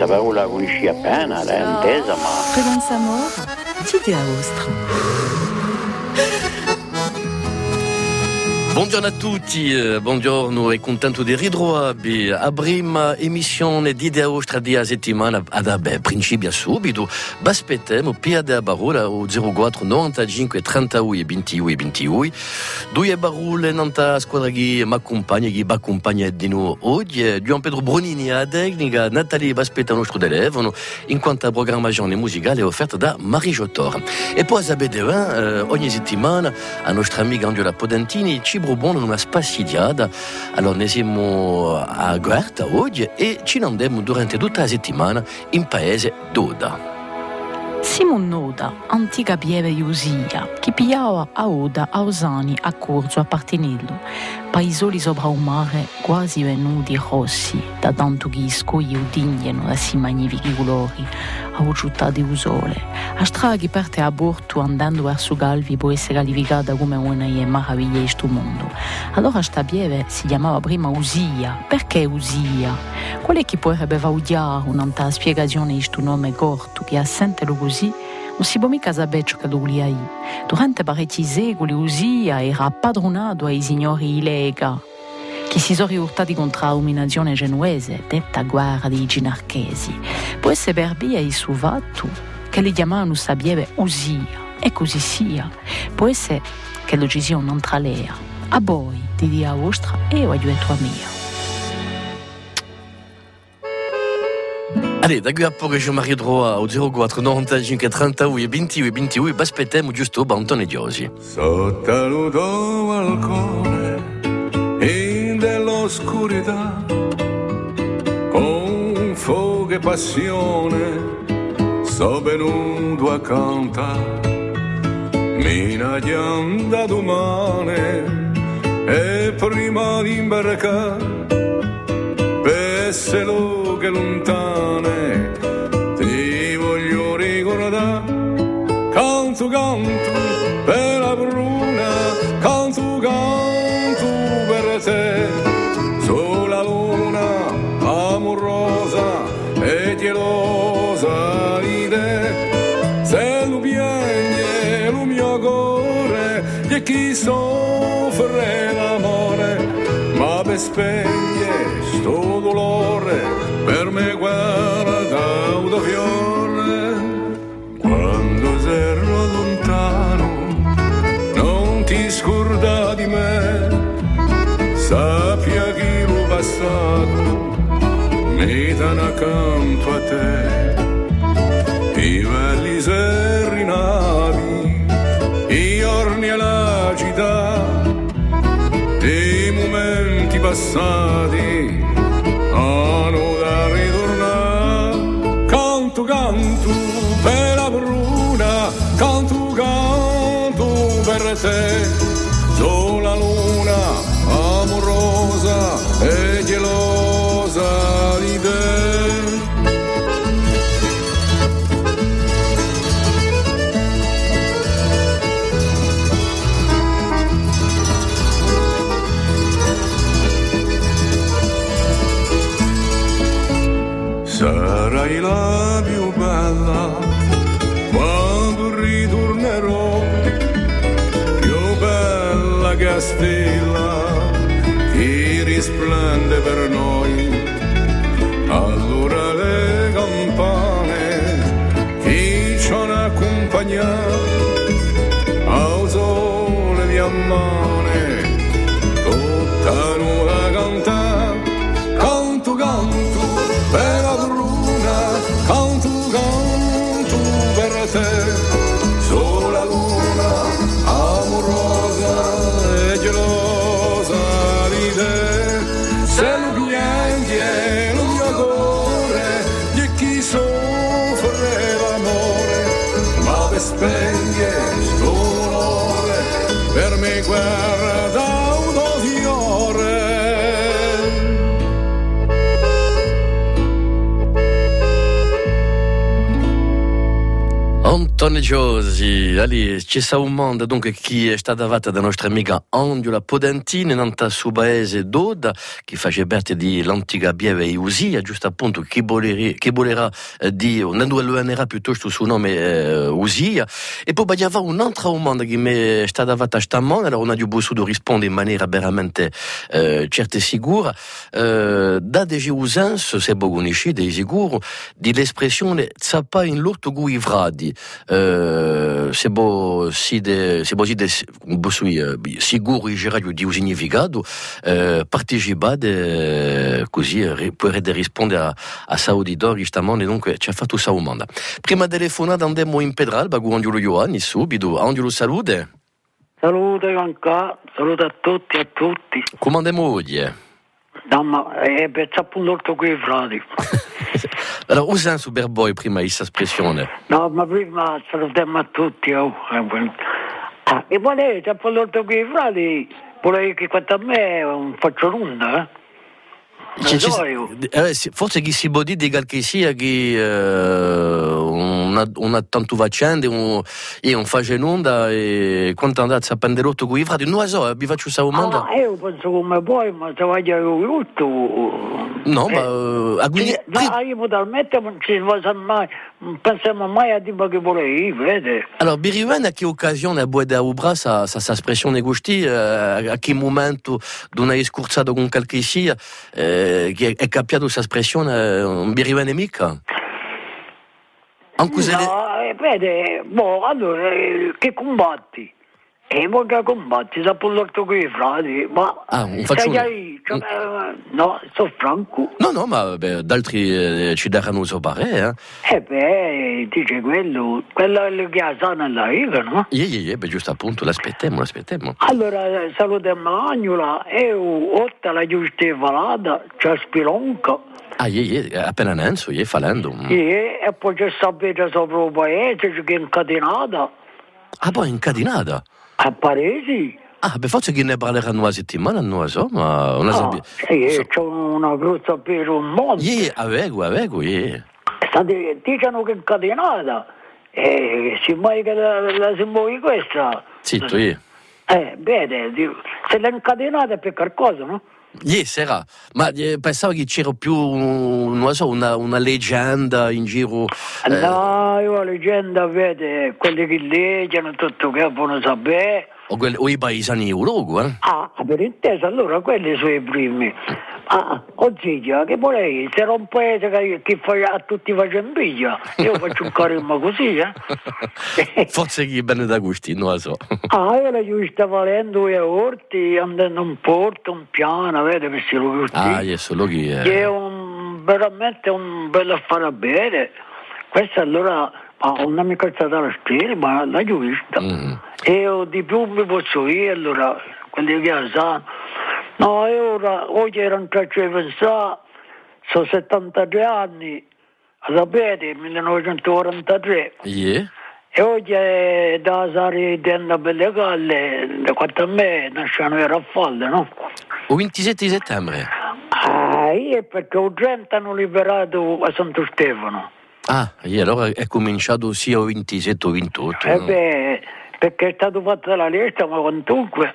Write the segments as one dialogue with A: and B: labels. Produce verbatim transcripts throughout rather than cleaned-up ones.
A: questa parola la conosci appena, l'hai intesa, ma...
B: Frequenza amore, dite a vostra.
C: Buongiorno a tutti, eh, buongiorno e contento di ritrovarvi a prima emissione di Idea Ostra di a settimana ad abbe principio subito aspettiamo Pia da Barola o zero quattro novantacinque trentadue ventidue ventidue due barule nanta squadra che mi accompagna che mi accompagna di noi oggi Gian Pedro Bronini a tecnica Natalie aspetta nostro telefono in quanto a programmazione musicale offerta da Marie Jottor e poi a Bedevin eh, ogni settimana a nostra amica Angela Podentini ci buono una spassidiata, allora ne siamo a Guerta oggi e ci andiamo durante tutta la settimana in paese d'Oda.
B: Siamo Noda, antica pieve di Usia, che pigliava a Oda, a Osani, a Corso, a Partinello, paesoli sopra un mare quasi venuti rossi, da tanto che i scogli udignano da si magnifici colori, a città di Usole. A strada che parte a bordo andando verso Galvi può essere qualificata come una delle meraviglie di questo mondo. Allora sta pieve si chiamava prima Usia. Perché Usia? Qual è che potrebbe vaudiare un'altra spiegazione di questo nome corto che assentelo così? Non si può mica sapere che lo lì. Durante parecchi secoli Usia era padronato ai signori Ilega, che si sono rivoltati contro la dominazione genuese, detta guerra dei ginarchesi. Può essere per via di suo fatto che li chiamavano sabieve Usia, e così sia. Può essere che lo ci sia un'altra lea. A voi, di dia vostra e a tua mia.
C: Allez, da qui a poco ci ritroviamo al zero quattro novantacinque trentadue ventidue ventidue, aspettiamo giusto Bantone di oggi.
D: Sotto il tuo balcone in dell'oscurità con fuoco e passione so venuto a cantare mina di andato male e prima di imbarcare per se loghe lontane ti voglio ricordare canto canto per la bruna canto canto per te sulla luna amorosa e gelosa di te se lo piange lo mio cuore e chi soffre l'amore ma per spegne sto dolore per me guarda un fiore quando sei lontano non ti scorda di me sappia che lo passato mi danno accanto a te i belli serenati i giorni alla città dei momenti passati hanno da ritornare canto canto per la bruna canto canto per te sola luna amorosa e gelosa di te. Sarai la più bella quando ritornerò, più bella che stella che risplende per noi. Allora le campane che ci hanno accompagnato al sole di ammane tutta nuova cantare canto canto per la bruna canto canto per te sola luna amorosa e gelosa di te se lo piange lo mio cuore di chi soffre l'amore ma per spegne sto dolore per me guarda uno fiore.
C: Tony Josi, allez, c'è sta un mondo dunque chi è stata data da nostra amica Angela Podentini, nanta su paese d'Oda, che face parte di l'antica Bieve e Usia, giusto appunto chi volerà, chi volerà eh, di, non lo piuttosto suo nome eh, Usia, e poi c'è un'altra domanda che mi è stata data stamane, allora on a potuto rispondere in maniera veramente eh, certa e sicura, eh, da dei usanze, se voi conoscete di sicuro, di l'espressione zappa in l'orto guivradi. Uh, se bo si de se bo si de bo sui uh, sicuro il giraggio di un significato uh, partecipate così uh, per rispondere a, a Sauditori stamane, dunque ci ha fatto sa domanda. Prima telefonata andiamo in Pedralba con Angelo Ioanni subito. Angelo, salute.
A: Salute Ivanka, salute a tutti e a tutti.
C: Come andiamo oggi? Eh?
A: Damma, eh, per appunto qui frati.
C: Allora, usa super boy prima questa espressione.
A: No, ma prima salutiamo a tutti. Oh. Ah, e volete appunto qui frati, volete che quanto a me non faccio nulla, eh?
C: C'è, c'è, eh, forse chi si può dire che sia che eh, una, una tanto faccende un, e un face nulla e quanto andate a prendere rotto con i frati non lo so, vi faccio questa domanda.
A: Ah, io penso come poi ma se vai a tutto
C: no
A: eh,
C: ma uh, a quindi
A: no, io talmente non ci mai non pensiamo mai a dire che volevi, vede.
C: Allora, Biriwen a che occasione a buona ubra sa sa espressione gusti eh, a che momento d'una scurzata con qualche sia eh, che è cambiato questa espressione un Biriwen è mica? Anche
A: no, le... vede, boh, allora eh, che combatti? E poi che combatti, sa per l'orto con i frati, ma
C: ah, un faccione.
A: Lì, cioè, mm. No, sto franco.
C: No, no, ma beh, d'altri eh, ci daranno so pare, eh?
A: Eh beh, dice quello, quello è che ha sana la riga, no?
C: Ie, ie, ie, beh, giusto appunto, l'aspettiamo, l'aspettiamo.
A: Allora, salutiamo Agnola, e otta la giusta valada, c'è Spilonca.
C: Ah, ie, ie, appena nenso, ie, falendo.
A: Ie, e poi c'è sapete sopra il paese, c'è che è incatenata.
C: Ah, poi incatenata?
A: A Paresi.
C: Ah, beh, forse che ne parleranno una settimana, non lo so, ma... Una
A: ah, sì, so... c'è una grossa per un mondo.
C: Ie, avego, avego, ie.
A: State, dicano che è incatenata. E si mai che la, la si muove questa.
C: Zitto, ie.
A: Eh, bene, se l'è incatenata è per qualcosa, no?
C: Ie, sarà. Ma eh, pensavo che c'era più, non lo so, una, una leggenda in giro.
A: Eh... No, io la leggenda, vede, quelli che leggono tutto che vogliono sapere.
C: O, quelli, o i paesani euro, eh?
A: Ah, per intesa, allora quelli sono i primi. Ah, o zia, che vorrei, se era un paese che, che fa, a tutti fa invidia, io faccio un carimma così, eh?
C: Forse chi bene da gusti, non lo so.
A: Ah, io la giusta valendo e orti, andando un porto, un piano, vede che si lo gusti.
C: Ah, io solo chi è.
A: Che è un, veramente un bel affare a bere. Questo allora, ah, non mi calzata la stella, ma la giusta. Mm. E io di più mi posso dire, allora, quelli che sanno. No, e ora, oggi erano tre a pensare, sono settantadue anni, sapete, millenovecentoquarantatré.
C: Yeah.
A: E oggi è da Sari Denda Belle Galle, da quanto a me nascono i raffalle, no?
C: Il ventisette settembre?
A: Ah, io perché il trenta hanno liberato a Santo Stefano.
C: Ah, io allora è cominciato sia il ventisette o ventotto.
A: Eh
C: no?
A: beh, perché è stato fatta la lista, ma quantunque,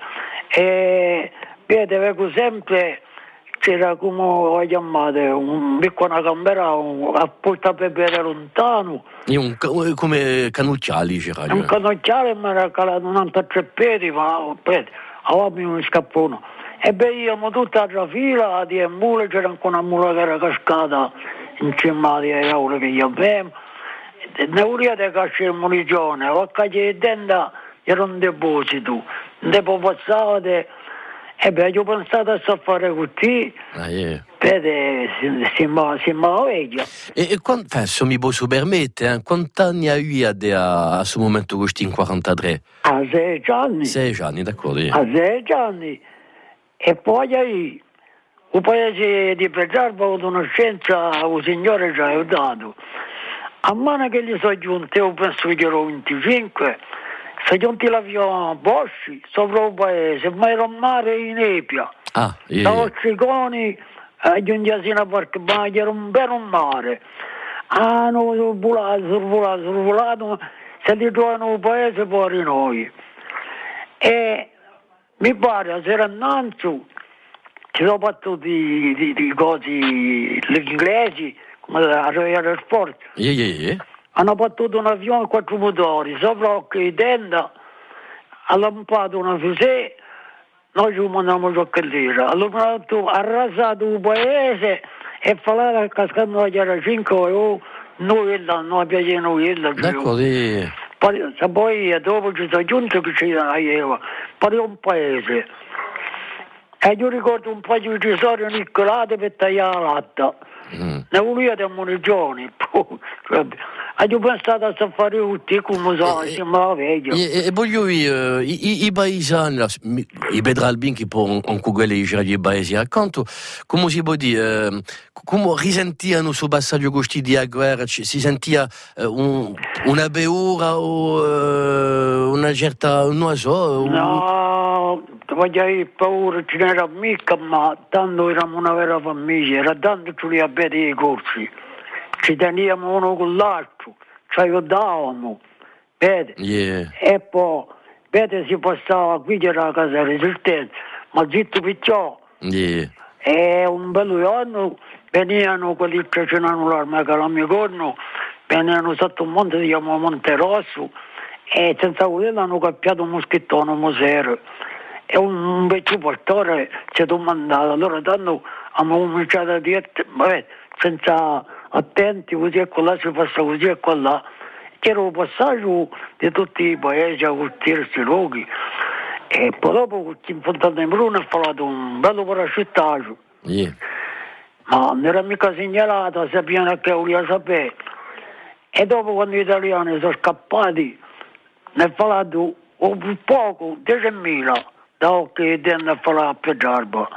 A: e... Vede, vedo sempre, c'era come ho chiamato, un piccolo camera apposta per bere lontano.
C: E un, come canucciali c'era.
A: Un canucciale mi era calato novantatré piedi, ma avevamo un scappone. E beh, io amo tutta la fila di mule, c'era anche una mula che era cascata in cima alle aule che io avevo. Ne volete casce di munizione, o a caccia di tenda era un deposito, un deposito passate. E beh, io ho pensato a fare così,
C: ah, yeah.
A: Vede, si, si, si muoveva.
C: E, e quando, se mi posso permettere, eh, quanti anni hai a, a, a questo momento questi in quarantatré?
A: A sei anni.
C: Sei anni, d'accordo. Yeah.
A: A sei anni. E poi il paese di Pezzarba ha avuto una scienza, il signore ci ha aiutato. A mano che gli sono giunti, io penso che ero venticinque, sono giunti l'avione Bosci sopra il paese, ma era un mare in Nepia.
C: Ah, yeah.
A: Da Ossiconi a giunti a Parco Bagno, era un bel mare. Hanno sorvolato, sorvolato, sorvolato, se li trovano un paese fuori noi. E mi pare a sera innanzi ci sono fatto di, di, di cose gli inglesi come la Royal Sport
C: yeah, yeah, yeah.
A: hanno fatto un avione a quattro motori sopra che tenda ha lampato una fusée, noi ci mandiamo giocatore, allora hanno arrasato un paese e falava cascando la chiara cinque o noi là, noi abbiamo noi là.
C: D'accordo.
A: Poi, poi dopo ci sono giunto che ci aveva, poi un paese. E io ricordo un paio di tesori nicolate per tagliare la latta. Mm. Ne volete a munizioni. E io pensato a fare tutti come so,
C: e,
A: sembra vecchio.
C: E, e voglio dire, i, i paesani, la, i pedralbini che poi on cuguele i paesi accanto, come si può dire, come risentivano sul passaggio costi di guerra, si sentiva un, una beura o uh, una certa, non so. Un...
A: No, voglio dire, paura ce n'era mica, ma tanto eravamo una vera famiglia, era tanto ci li abbiamo i corsi. Ci teniamo uno con l'altro, ci aiutavamo, vede?
C: Yeah.
A: E poi, vede, si passava qui c'era la casa Resistenza, ma zitto picciò.
C: Yeah.
A: E un bel giorno venivano quelli che c'erano l'arma che la mia corno, venivano sotto un monte, si chiama Monte Rosso, e senza volerlo hanno cappiato un moschettone, un musero. E un, un vecchio pastore ci ha domandato, allora tanto abbiamo cominciato a dire, vabbè, senza attenti, così e là si passa così e là. C'era un passaggio di tutti i paesi a questi luoghi e poi dopo in Fontana di Bruno ha fatto un bello paracittaggio.
C: Yeah.
A: Ma non era mica segnalato, sappiamo che voleva sapere. E dopo quando gli italiani sono scappati ne ha fatto un poco, diecimila da che tende a fare a Pietrarba.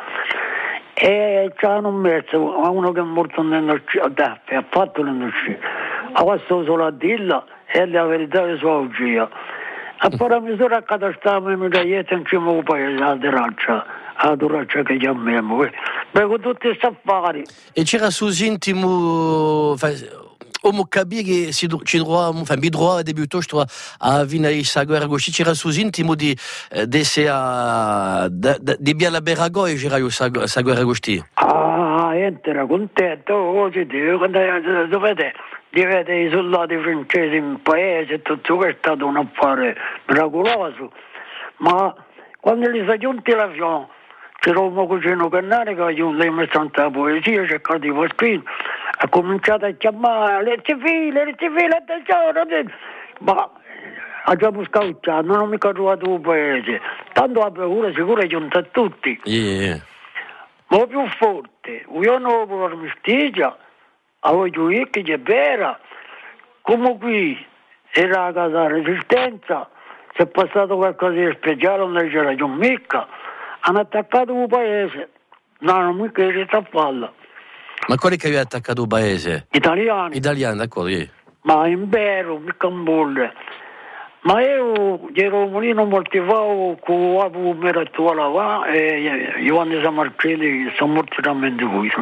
A: E ci hanno messo a uno che è morto nel cielo, ha fatto nel cielo, a questo solo a dirla e la verità è sua ugia. A fare misura a catastavamo in medaglietta in cima al paese, a Deraccia, a Duraccia che chiamiamo, beh, con tutti questi affari.
C: E c'era sul intimo, Omo capire che si ci trovavamo, enfin, mi trovavo debutto, sto a venire a guerra così, c'era sul intimo di desse a di Biala Berago e c'era io sa guerra così.
A: Ah, era contento, oggi quando dovete divete i soldati francesi in paese, tutto questo è stato un affare miracoloso, ma quando li sono giunti l'avione, c'era un cugino Cannare che aveva messo la poesia, cercato di Pasquino, ha cominciato a chiamare le civili, le civili, attenzione, ma ha già buscato, non ho mica trovato un paese, tanto la paura sicura è giunta a tutti.
C: Yeah.
A: Ma più forte, io non ho l'armistia, avevo io che c'è vera, come qui era la casa Resistenza, se è passato qualcosa di speciale non c'era più mica, hanno attaccato un paese, non hanno mica riuscito a farlo.
C: Ma qual è che aveva attaccato il paese?
A: Italiani.
C: Italiani, d'accordo, yeah.
A: Ma in vero, mica in bolle. Ma io ero un mulino motivato con la pomera attuale là e Giovanni Samarcelli sono morti veramente qui.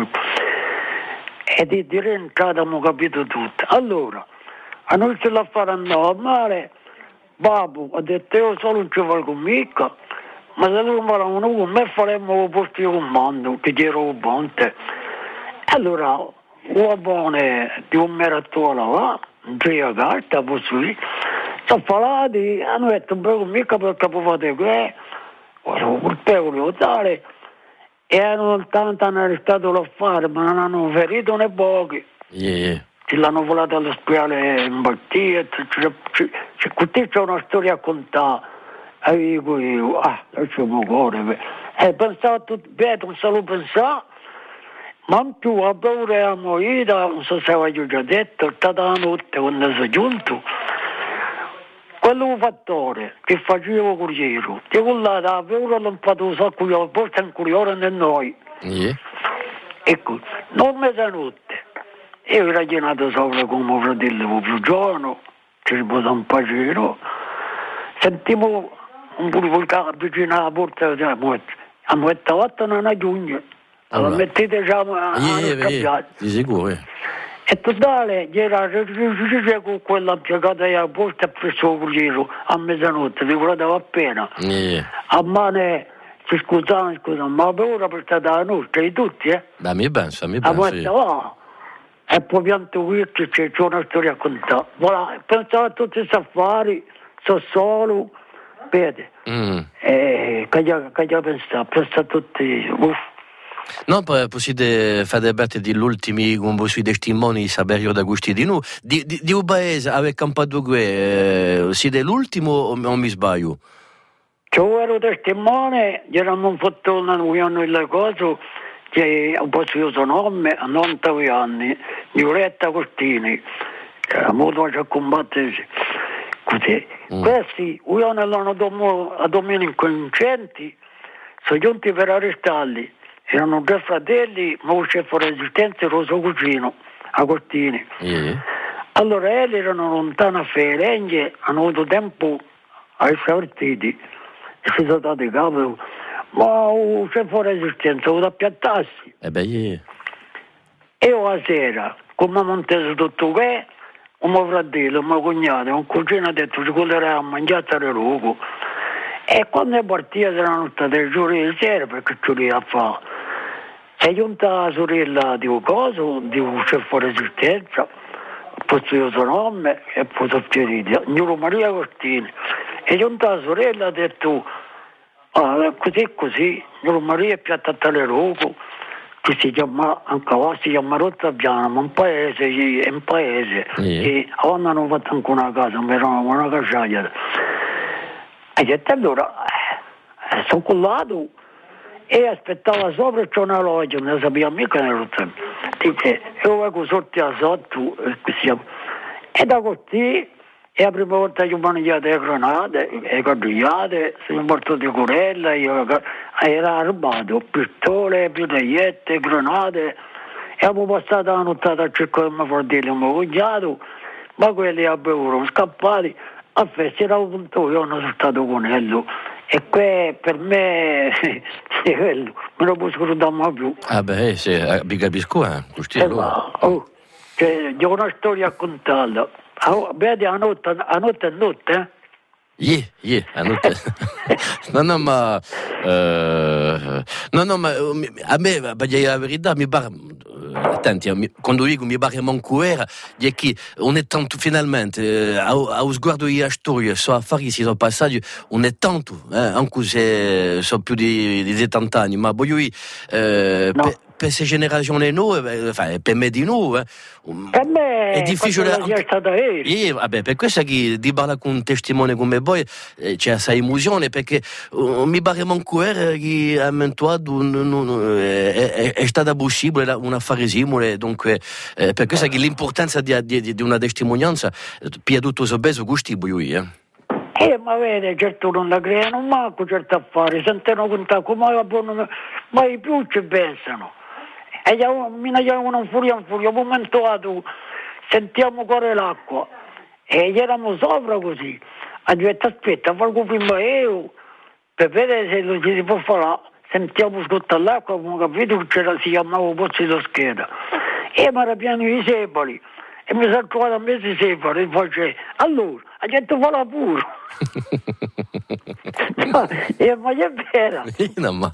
A: E di, di rientrata abbiamo capito tutto. Allora, a noi ce la fare andare male, babbo ha detto io solo non ci valgo mica, ma se non faranno con me faremmo il posto di comando, che ero un ponte. Allora, una buona di un meratore là, un tria carta, posso dire, sono falati, hanno detto un po' mica perché può fare che, sono colpevoli tale, e hanno tanto hanno arrestato l'affare, ma non hanno ferito né pochi.
C: Yeah.
A: Ci l'hanno volato all'ospedale in Baltia, c'è una storia a contare. E dico io, ah, lasciamo cuore. E pensavo tutto, vedo, non solo pensare, ma in più a paura della morita, non so se avevo già detto, è stata la notte quando sono giunto, quello fattore che faceva corriere, che con la da paura non poteva usare qui al posto in corriere né noi.
C: Yeah.
A: Ecco, non mezzanotte, io ero ragionato sopra come mio fratello più giovane, ci si può un pagino, sentivo un purificato vicino alla porta della morte, a metà volta non ha giugno. Allora mettete già a
C: yeah, yeah, di sicuro. Eh.
A: E totale, era con quella piegata a posta e presso il giro a mezzanotte, vi guardavo appena.
C: Yeah.
A: A mano, ci scusano, scusano, ma per ora per stata la nostra, di tutti, eh?
C: Beh, mi penso, mi
A: A
C: penso.
A: volta va. E poi pianto qui che c'è una storia a contare. Voilà, pensavo a tutti questi affari, sono solo, vedi?
C: Mm.
A: E che io pensavo, penso a tutti, uff.
C: No, poi possiate fare parte degli ultimi come sui testimoni Saverio D'Agusti di noi. Di, di, di un paese aveva campato qui, eh, siete l'ultimo o, o mi sbaglio?
A: Io ero testimone, eravamo fatto una riunione in cosa, che un po' io sono nome, a novantadue anni, di Uretta Costini, a modo a combattere così. Mm. Questi, io nell'anno a Domenico Incenti, sono giunti per arrestarli. Erano due fratelli, ma un chef resistenza e Rosso Cugino, Agostini.
C: Yeah.
A: Allora, elli erano lontano a Ferengue, hanno avuto tempo a essere avvertiti e si sono dati capo. Ma un chef resistenza ha avuto appiattarsi.
C: Eh beh, yeah.
A: E io la sera, come Montese tutto che, un mio fratello, un mio cognato, un cugino ha detto ci collerà a mangiare a rogo. E quando è partita erano state giorni di sera perché ci voleva a fare. È giunta la sorella di un coso, di un chef resistenza, posto io suo nome e poi sono feriti, Gnolo Maria Costini. È giunta la sorella e ha detto, ah, così così, Gnolo Maria è piatta a tale rogo, che si chiama, anche qua si chiama Rottabiana, ma un paese, è un paese,
C: yeah.
A: E quando hanno fatto anche una casa, ma era una casciaia. E detto allora, eh, sono collato e aspettava sopra c'è una loggia, non sapeva mica ne rotta. Dice, io vengo sotto a sotto, e da così, e la prima volta che ho mangiato le granate, le cagliate, sono morto di corella, io, era armato, pistole, piedaiette, granate, e avevo passato la nottata a cercare mio fratello, mio cognato, ma quelli avevano scappati. A festa era un punto, io non sono stato con ello e qui per me è quello, me lo posso scordare mai più.
C: Ah beh, se vi capisco, eh, così, allora.
A: Oh, cioè, ho una storia a contarla. Oh, vedi, a notte, a notte è notte, eh?
C: Yeah, yeah, a notte. no, no, ma... Uh, no, no, ma a me, per dire la verità, mi pare... Attenti, quando dico mi pare manco era, è che on è tanto, finalmente, allo sguardo della storia, so affari si sono passati, on è tanto, eh, anche se sono più di, di settanta anni, ma voglio dire, eh,
A: no.
C: per, per queste generazioni nuove, eh, per me di nuove,
A: per me
C: è difficile.
A: È stata
C: eh, vabbè, per questo che di parlare con un testimone come voi eh, c'è questa emozione, perché uh, mi pare manco era che a mentuato è, è, è stata possibile un affare simile, dunque eh, per questo che l'importanza di, di, di una testimonianza pia tutto so peso gusti voi, eh.
A: Eh, ma vede, certo non la creano manco certi affari, sentono contare come ma i più ci pensano. E mi chiamano un furia, un furia, un momento sentiamo correre l'acqua. E gli eravamo sopra così. Ha detto aspetta, falco prima io, per vedere se lo ci si può fare. Sentiamo scottare l'acqua, abbiamo capito che c'era, si chiamava Pozzi di Scheda. E mi era pieno di sepoli. E mi sono trovato a mezzo di sepoli. E face, allora, ha detto falla pure. No, e ma è vera.
C: No, ma...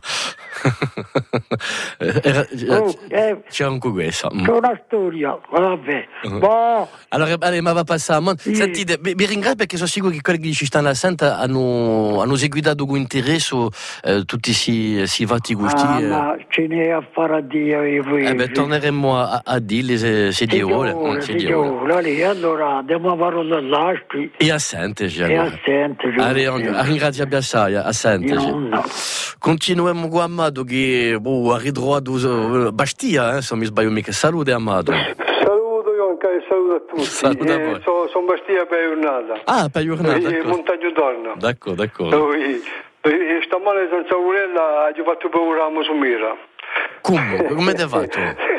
C: Era,
A: oh, eh,
C: c'è anche questo.
A: C'è una storia, vabbè.
C: Uh-huh.
A: Boh.
C: Allora, allora, ma va a passare.
A: Sì.
C: Sentite, vi, vi ringrazio perché sono sicuro che quelli che ci stanno assente hanno, hanno seguito con interesse eh, tutti questi fatti gusti.
A: Ah,
C: eh.
A: ma ce n'è a fare a Dio.
C: Eh beh, torneremo a, a dirli se, se Dio vuole.
A: Se Dio vuole. Allora, diamo la parola all'Asti.
C: E assente, già.
A: E assente.
C: Allora, ringrazio assai, assente.
A: No.
C: Continuiamo con Amato che boh, ha ritrovato uh, Bastia, eh, se non mi sbaglio mica. Salute Amato.
E: Saluto Ionca e saluto a tutti.
C: Saluto a voi.
E: Eh, sono so Bastia per giornata.
C: Ah, per giornata.
E: E Montaggio Donna.
C: D'accordo, d'accordo.
E: E, e stamane senza Aurella ha fatto paura a Musumira.
C: Come? Come ti hai fatto?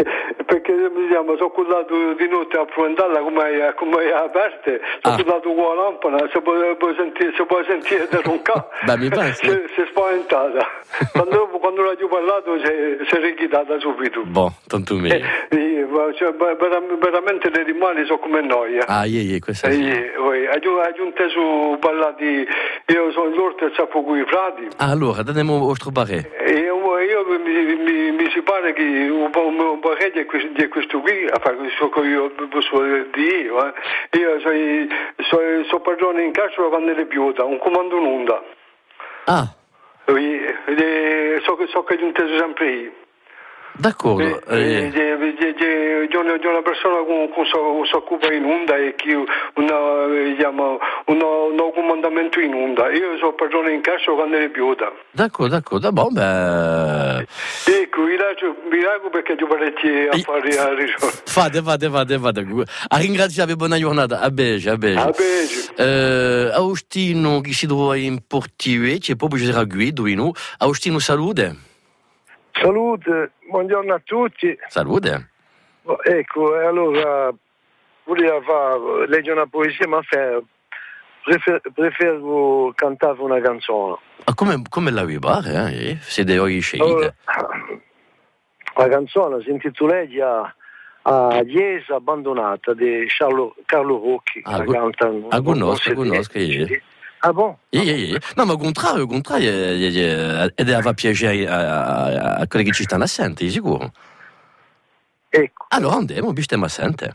E: perché mi chiama, sono cullato di notte a Proventalla come come è aperta, sono
C: Ah.
E: cullato con la lampada, se può, può sentire, se può sentire da roncare,
C: Beh, mi pare, sì.
E: si, si è spaventata. Quando, quando l'ho parlato si è, si è richitata subito.
C: Boh, tanto
E: Eh,
C: meglio.
E: eh, ma, cioè, ver- veramente le rimane sono come noi.
C: Ah, ieri, ieri, questa sì.
E: Eh, eh, aggiunte su ballati, io sono l'orto e sappo con i frati.
C: Ah, allora, andiamo a trovare.
E: E io, io mi, mi, mi si pare che un po' un po' di questo, di questo qui, a fare questo che io posso dire io, eh. Io sono so, so padrone in carcere quando è piuta, un comando in onda.
C: Ah,
E: E, so, so che giunte sempre io.
C: d'accordo.
E: Eh,
C: Eh,
E: C'è una persona che si occupa in onda e che una, diciamo, un comandamento in onda. Io sono padrone in carcere quando è piuta.
C: d'accordo, d'accordo. Boh, beh...
E: Ecco, vi lascio, vi lascio perché ho parecchi affari a risolvere.
C: Fate, fate, fate, fate. A ringraziare, buona giornata. A beige, a beige.
E: A beige.
C: Eh, Agostino, che si trova in Portive, c'è proprio c'era Guido, no? Agostino, salute.
F: Salute, buongiorno a tutti.
C: Salute.
F: Ecco, e allora volevo fare, leggere una poesia, ma fe- prefer- preferivo cantare una canzone.
C: Ma come, come la vi pare, eh? Siete oggi scelte.
F: Allora, la canzone si intitola a Chiesa abbandonata di Carlo, Carlo Rocchi.
C: Ah,
F: la
C: gu-
F: canta,
C: ah, conosco, conosco,
F: sì.
C: sì.
F: Ah bon?
C: Eh, eh, eh. No, ma al contrario, al contrario, eh, eh, ed aveva piacere a, a, a quelli che ci stanno assenti, sicuro.
F: Ecco.
C: Allora andiamo, stiamo assente.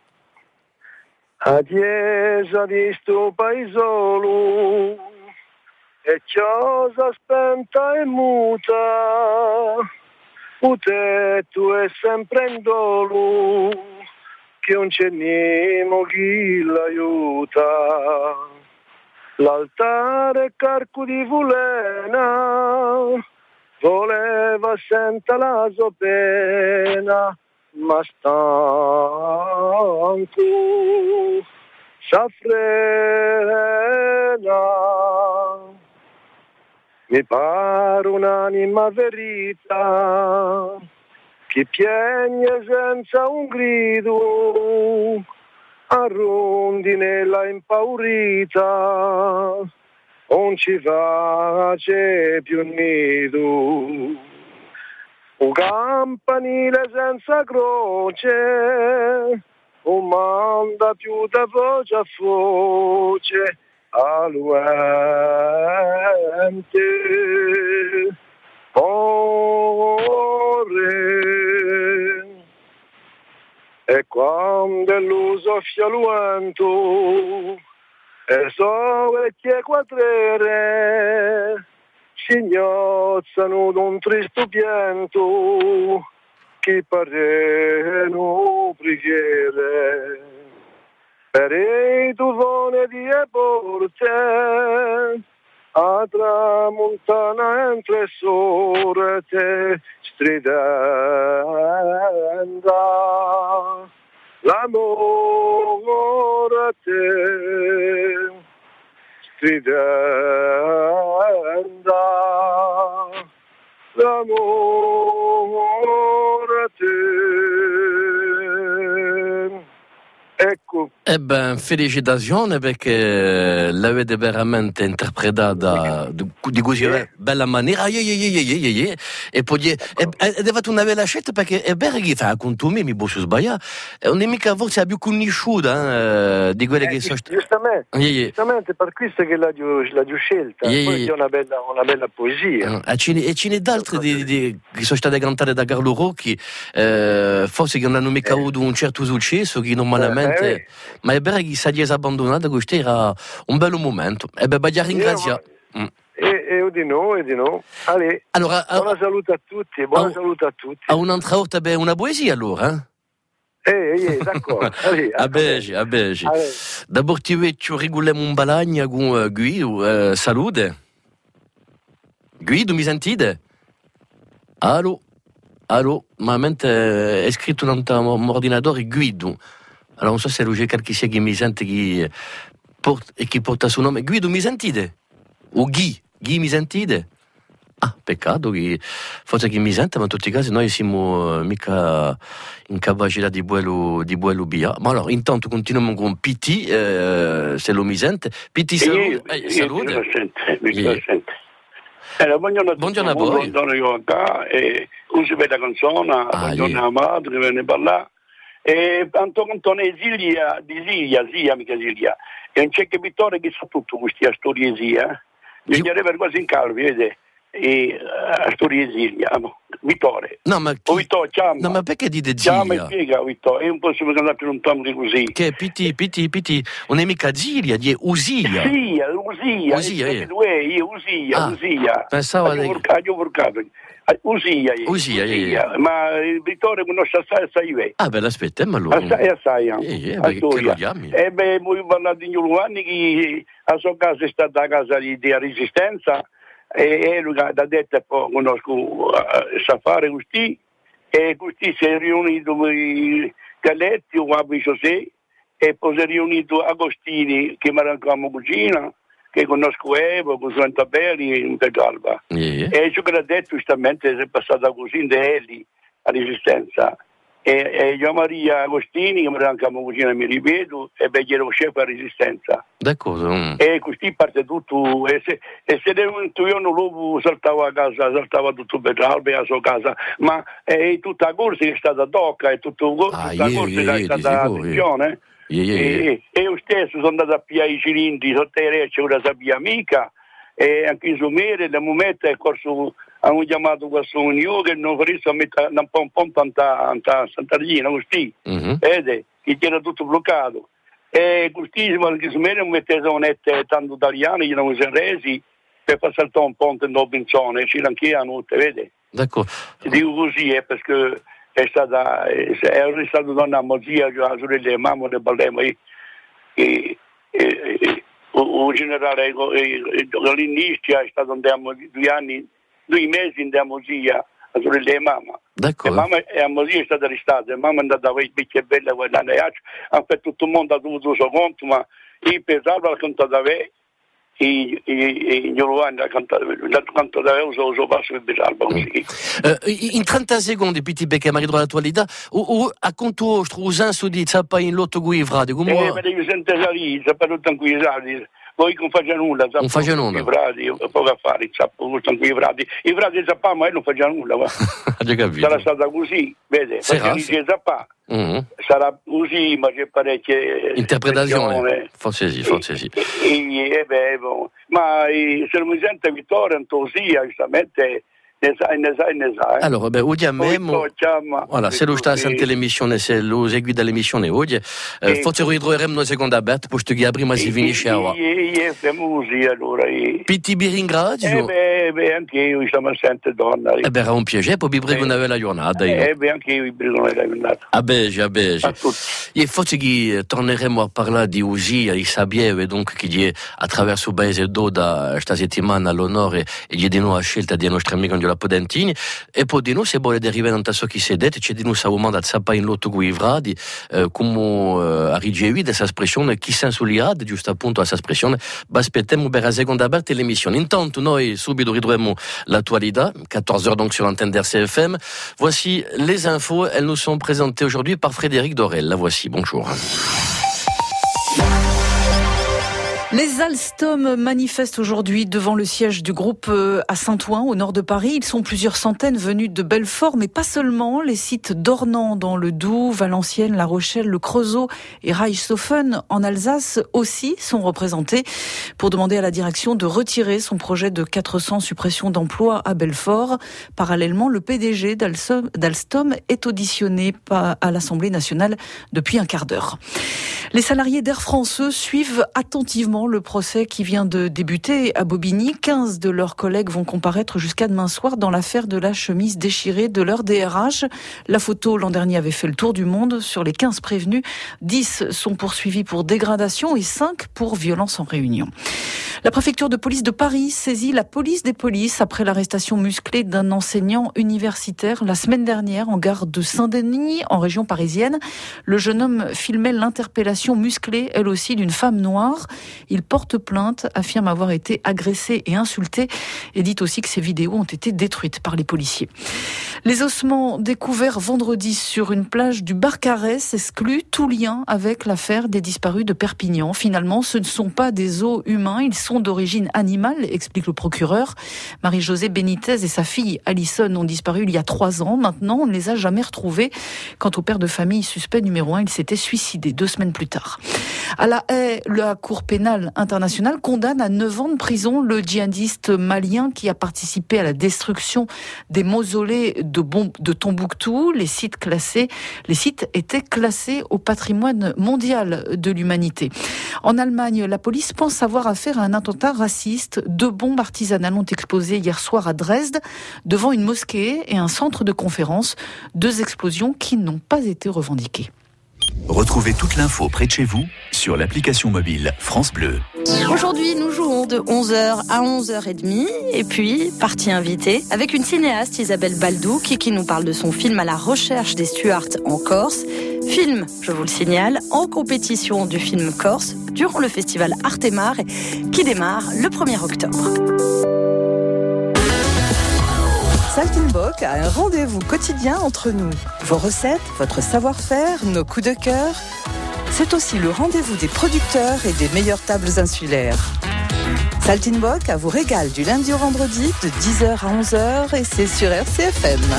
F: A Chiesa di sto paesolo e cosa spenta e muta, il tetto è sempre in dolo, che non c'è niemo chi l'aiuta. L'altare è carco di vulena, voleva senta la sua pena, ma stanco s'affrena. Mi pare un'anima verità che piagne senza un grido, a rondinella impaurita non ci face più nido. Un campanile senza croce non manda più da voce a voce all'uente morre. E quando è lo soffia il vento e so vecchie quadrere si ignozzano d'un tristo pianto che pareno preghiere per i tuvone di e porte a tramontana entre sorte stridenda l'amore a te stridenda l'amore a te. Ecco.
C: Eh ben, felicitazioni perché l'avete veramente interpretata di, di così
F: Yeah.
C: bella maniera. Yeah, yeah, yeah, yeah, yeah, yeah. E poi avete fatto una bella scelta perché è vero che fa con tu mi posso sbagliare. Non è mica forse la più conosciuta eh, di quelle
F: Eh,
C: che sono state.
F: giustamente,
C: Yeah, yeah.
F: giustamente per questo che l'ha scelta.
C: Yeah,
F: Poi
C: yeah.
F: è una bella, una bella poesia.
C: Eh, E ce ne, e ce n'è d'altre di, di, che sono state cantate da Carlo Rocchi, eh, forse che non hanno mica avuto un certo successo, che normalmente.
F: Eh,
C: Ma è vero che si è abbandonata, questo era un bel momento. E beh, voglio ringraziare. Mm.
F: E, e di no, e di no. Allora,
C: Allora,
F: buona
C: a,
F: salute a tutti, buona
C: a-
F: salute a tutti.
C: a un'altra volta beh, una poesia allora? Eh?
F: Eh, eh, d'accordo. Allora,
C: A bege, a bege.
F: Allora.
C: D'abord ti vecchio regoliamo un balagna con uh, Guido, uh, salute. Guido, mi sentite? Allo? Allo? Ma mentre è scritto nel mio ordinatore Guido. Allora non so se c'è qualche che mi sente che porta, e che porta il suo nome. Guido, mi sentite? O Ghi? Ghi, mi sentite? Ah, peccato che forse chi mi sente, ma in tutti i casi noi siamo uh, mica in capacità di buelo di buelo via. Ma allora, intanto continuiamo con P T, eh, se lo mi sente. P T, salute. Eh, salute.
G: Mi sente, mi sente. Eh, buongiorno a tutti.
C: Buongiorno a voi.
G: Buongiorno io qua, e usi per la canzone,
C: Ah,
G: buongiorno a madre che viene a parlare. E tanto cantone Zilia, di Zilia, Zia, mica Zilia. E un c'è che Vittore che sa tutto questa storia Zia. Bisognerebbe quasi in calvi, vede? E a storia Zilia, Vittore.
C: No, ma chi...
G: O Vittore, chiama.
C: No, ma perché dite
G: Chiama e
C: Zilia?
G: spiega, Vittore. Io non posso andare più lontano di così.
C: Che P T, P T, P T, non è mica Zilia, è Usia.
G: Usia, Usia.
C: Usia, eh.
G: Due, io Usia,
C: Ah,
G: Usia.
C: pensavo
G: Io
C: che-
G: vorcato, io vorcato. Usia, io.
C: Usia, eh.
G: Ma il Vittore conosce assai, assai bene.
C: Ah, beh, aspetta, ma allora.
G: Assai, assai.
C: Eh, eh,
G: a
C: perché
G: storia.
C: che lo chiami?
G: E beh, voi parlate di Giovanni che a sua casa è stata a casa di, di Resistenza e, e lui ha detto che poi conosco, uh, sa fare così e così si è riunito con i Galletti, o a José, e poi si è riunito Agostini che mi rancamo cucina, che conosco Evo, con Santa Belli in Pegalba.
C: Eh,
G: E ciò che ha detto giustamente è passata così in Delli a Resistenza. E, e io Maria Agostini, che mi rancamo cucina, mi ripeto, e beh, ero chef a Resistenza.
C: d'accordo. mm.
G: E così parte tutto, e se, e se venuto io non lo saltavo a casa, saltava tutto per l'alba a sua casa, ma è tutta la corsa che è stata tocca, è tutto,
C: Ah,
G: tutta la
C: ie,
G: corsa
C: ie,
G: che è
C: ie,
G: stata
C: di sicuro,
G: attenzione.
C: Ie, ie, ie.
G: E, e io stesso sono andato a pigliare i cilindri sotto le recce, ora sapeva amica, e anche in Sumere, nel momento è corso, hanno chiamato questo unio che non farisse a mettere un po' un po' tanta Sant'Argina, così,
C: Mhm.
G: vede, che era tutto bloccato. E così, ma che Sumere non metteva monete tanto italiane, che non si resi, per far saltare un ponte in Dobinzone, e ci anche a notte, vede.
C: D'accordo.
G: Ti dico così, è perché è stata, è, è stata donna mozia, la sorella e mamma del Balema, e, e, e, o generale all'inizio è stato andiamo due anni, due mesi in Demozia, la sorella e mamma. E
C: D'accordo.
G: mamma e a Mosia è stata arrestata, e mamma è andata a vedere che bella quella neaccia, ha fatto tutto il mondo ha dovuto il suo conto, ma io pensavo che cantava da me, e i Giovanni ha cantato da me, uso uso passo per Besalba così.
C: Uh, in trenta secondi, P T Becca, Marie de l'attualità, o, o a conto Strusan su di Zappa in lotto guivrade, come
G: Eh, ma devi sentire salire, per tutto tranquillizzati. Voi non faccia nulla,
C: Non faccia nulla.
G: I frati, poco a fare, sappo, stanno qui i frati. I frati sappiamo e non faccia nulla. Va.
C: Hai capito?
G: Sarà stata così, vede,
C: Sarà,
G: perché
C: sì.
G: dice Zappà,
C: Mhm.
G: sarà così, ma c'è parecchie
C: Interpretazione.
G: espressioni.
C: Forse sì, forse sì.
G: E, e, e, beh, boh. Ma eh, se non mi sente Vittorio, Antosia, giustamente, ne sa, ne sa, ne sa. Eh.
C: Allora, beh, oggi a Memo, voilà, se lo sta a sentire l'emissione, se lo segui dall'emissione oggi, eh, forse ritroveremo una seconda bet, posto che prima si finisce a
G: E famosi allora. E
C: P T B ringrazio.
G: beh, beh, anche io stiamo sente donna.
C: Eh beh, era un piacere, poi vi prego
G: Eh.
C: una bella giornata. io.
G: Eh beh, anche io vi prego una giornata.
C: A bege, a bege.
G: A tutti.
C: E forse che torneremo a parlare di Usia, di Sabieve, donc che è attraverso il paese d'Oda questa settimana all'onore e gli di noi a scelta dei nostri amici di la Podentini. E poi di noi, se vuole arrivare in tasso chi sedete, c'è di noi sa umanda zappa in lotto con i vradi, eh, come eh, a rigevi questa espressione, chi senso li ha, giusto appunto a questa espressione, aspettiamo per la seconda parte l'emissione. Intanto noi subito ritroviamo l'attualità, quatorze heures donc sur l'antenne d'R C F M. Voici les infos, elles nous sont présentées aujourd'hui par Frédéric Dorel. La voici, bonjour.
B: Les Alstom manifestent aujourd'hui devant le siège du groupe à Saint-Ouen, au nord de Paris. Ils sont plusieurs centaines venus de Belfort, mais pas seulement. Les sites d'Ornans dans le Doubs, Valenciennes, La Rochelle, le Creusot et Reichshofen en Alsace aussi sont représentés pour demander à la direction de retirer son projet de quatre cents suppressions d'emplois à Belfort. Parallèlement, le P D G d'Alstom est auditionné à l'Assemblée nationale depuis un quart d'heure. Les salariés d'Air France suivent attentivement le procès qui vient de débuter à Bobigny. quinze de leurs collègues vont comparaître jusqu'à demain soir dans l'affaire de la chemise déchirée de leur D R H. La photo l'an dernier avait fait le tour du monde. Sur les quinze prévenus, dix sont poursuivis pour dégradation et cinq pour violence en réunion.
H: La préfecture de police de Paris saisit la police des polices après l'arrestation musclée d'un enseignant universitaire la semaine dernière en gare de Saint-Denis, en région parisienne. Le jeune homme filmait l'interpellation musclée, elle aussi, d'une femme noire. Il porte plainte, affirme avoir été agressé et insulté et dit aussi que ces vidéos ont été détruites par les policiers. Les ossements découverts vendredi sur une plage du Barcarès excluent tout lien avec l'affaire des disparus de Perpignan. Finalement, ce ne sont pas des os humains, ils sont d'origine animale, explique le procureur. Marie-Josée Benitez et sa fille Alison ont disparu il y a trois ans. Maintenant, on ne les a jamais retrouvés. Quant au père de famille suspect numéro un, il s'était suicidé deux semaines plus tard. À La Haye, la Cour pénale internationale condamne à neuf ans de prison le djihadiste malien qui a participé à la destruction des mausolées de, Bon, de Tombouctou. Les sites classés, les sites étaient classés au patrimoine mondial de l'humanité. En Allemagne, la police pense avoir affaire à un attentat raciste. Deux bombes artisanales ont explosé hier soir à Dresde, devant une mosquée et un centre de conférence. Deux explosions qui n'ont pas été revendiquées.
I: Retrouvez toute l'info près de chez vous sur l'application mobile France Bleu.
B: Aujourd'hui, nous jouons de onze heures à onze heures trente et puis, partie invitée, avec une cinéaste, Isabelle Baldou, qui, qui nous parle de son film À la recherche des Stuarts en Corse. Film, je vous le signale, en compétition du film corse durant le festival Artemar qui démarre le premier octobre.
J: Saltimbok a un rendez-vous quotidien entre nous. Vos recettes, votre savoir-faire, nos coups de cœur. C'est aussi le rendez-vous des producteurs et des meilleures tables insulaires. Saltimbok vous régale du lundi au vendredi de dix heures à onze heures et c'est sur R C F M.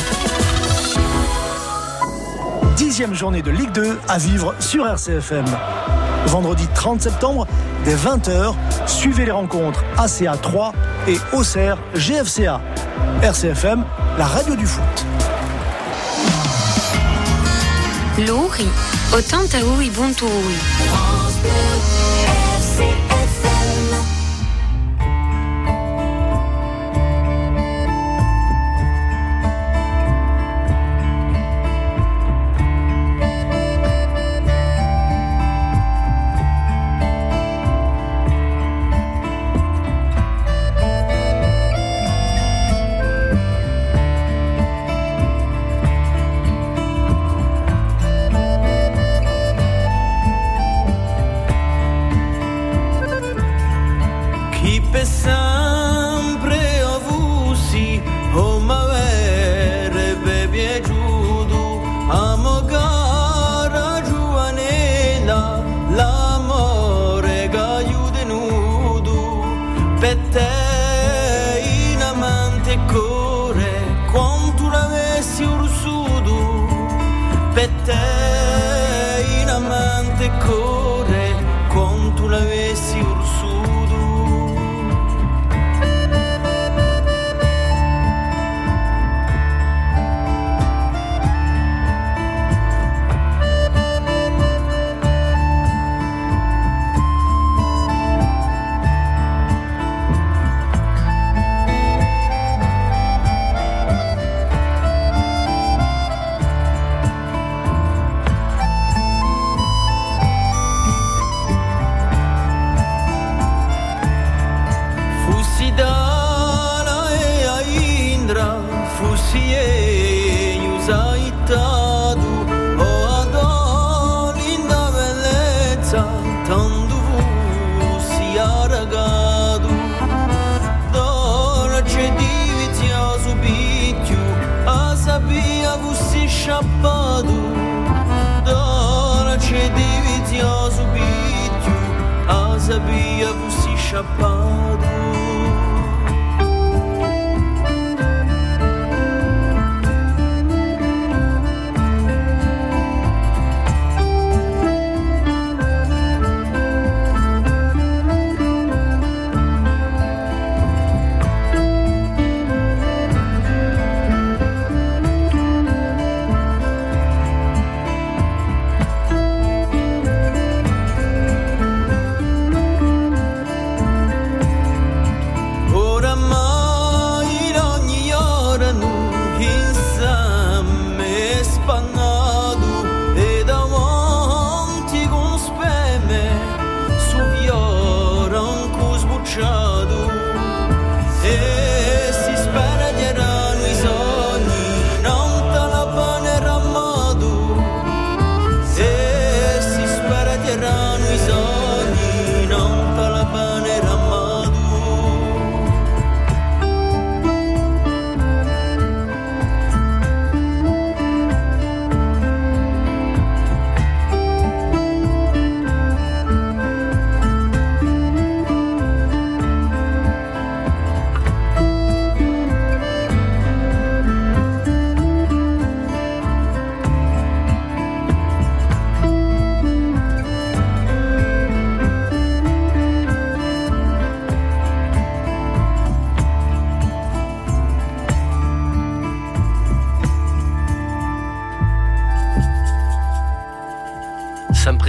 K: Dixième journée de Ligue deux à vivre sur R C F M. Vendredi trente septembre, dès vingt heures, suivez les rencontres A C A trois et Auxerre G F C A. R C F M, la radio du foot.
L: Louri, autant taoui bon toui.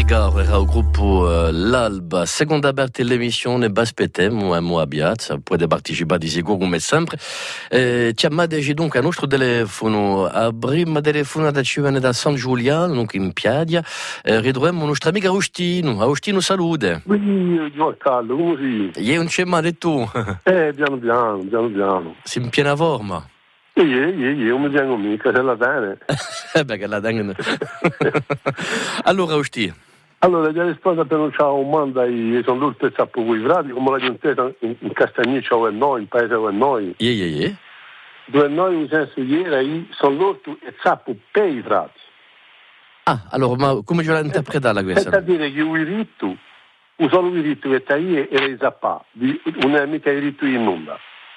C: Edgar era il gruppo uh, L'Alba, seconda parte dell'emissione Baspetemo e Moabiaz, potete partecipare di sicuro come sempre. Eh, chiamateci dunque al nostro telefono, a prima telefonata ci viene da San Giuliano, dunque in Piadia, eh, ritroviamo il nostro amico Agostino. Agostino, salute.
M: Sì, Giancarlo, come si?
C: Ieri non c'è male tu?
M: Eh, piano piano, piano piano.
C: Sei in piena forma?
M: Io, io, io mi tengo mica, se la bene.
C: Eh beh, che la tengo. Allora, Agostino.
M: Allora, già risposta per non c'è un manda, io sono tutti sappo quei frati, come la gente in, in Castagniccia o noi, in paese o noi.
C: Ie, ie, ie.
M: Dove noi, in senso, ieri, sono loro e sappo per i frati.
C: Ah, allora, ma come ce l'ha interpretata questa?
M: È da dire che il rito, un solo rito che io era i zappà, non è mica il rito in nulla.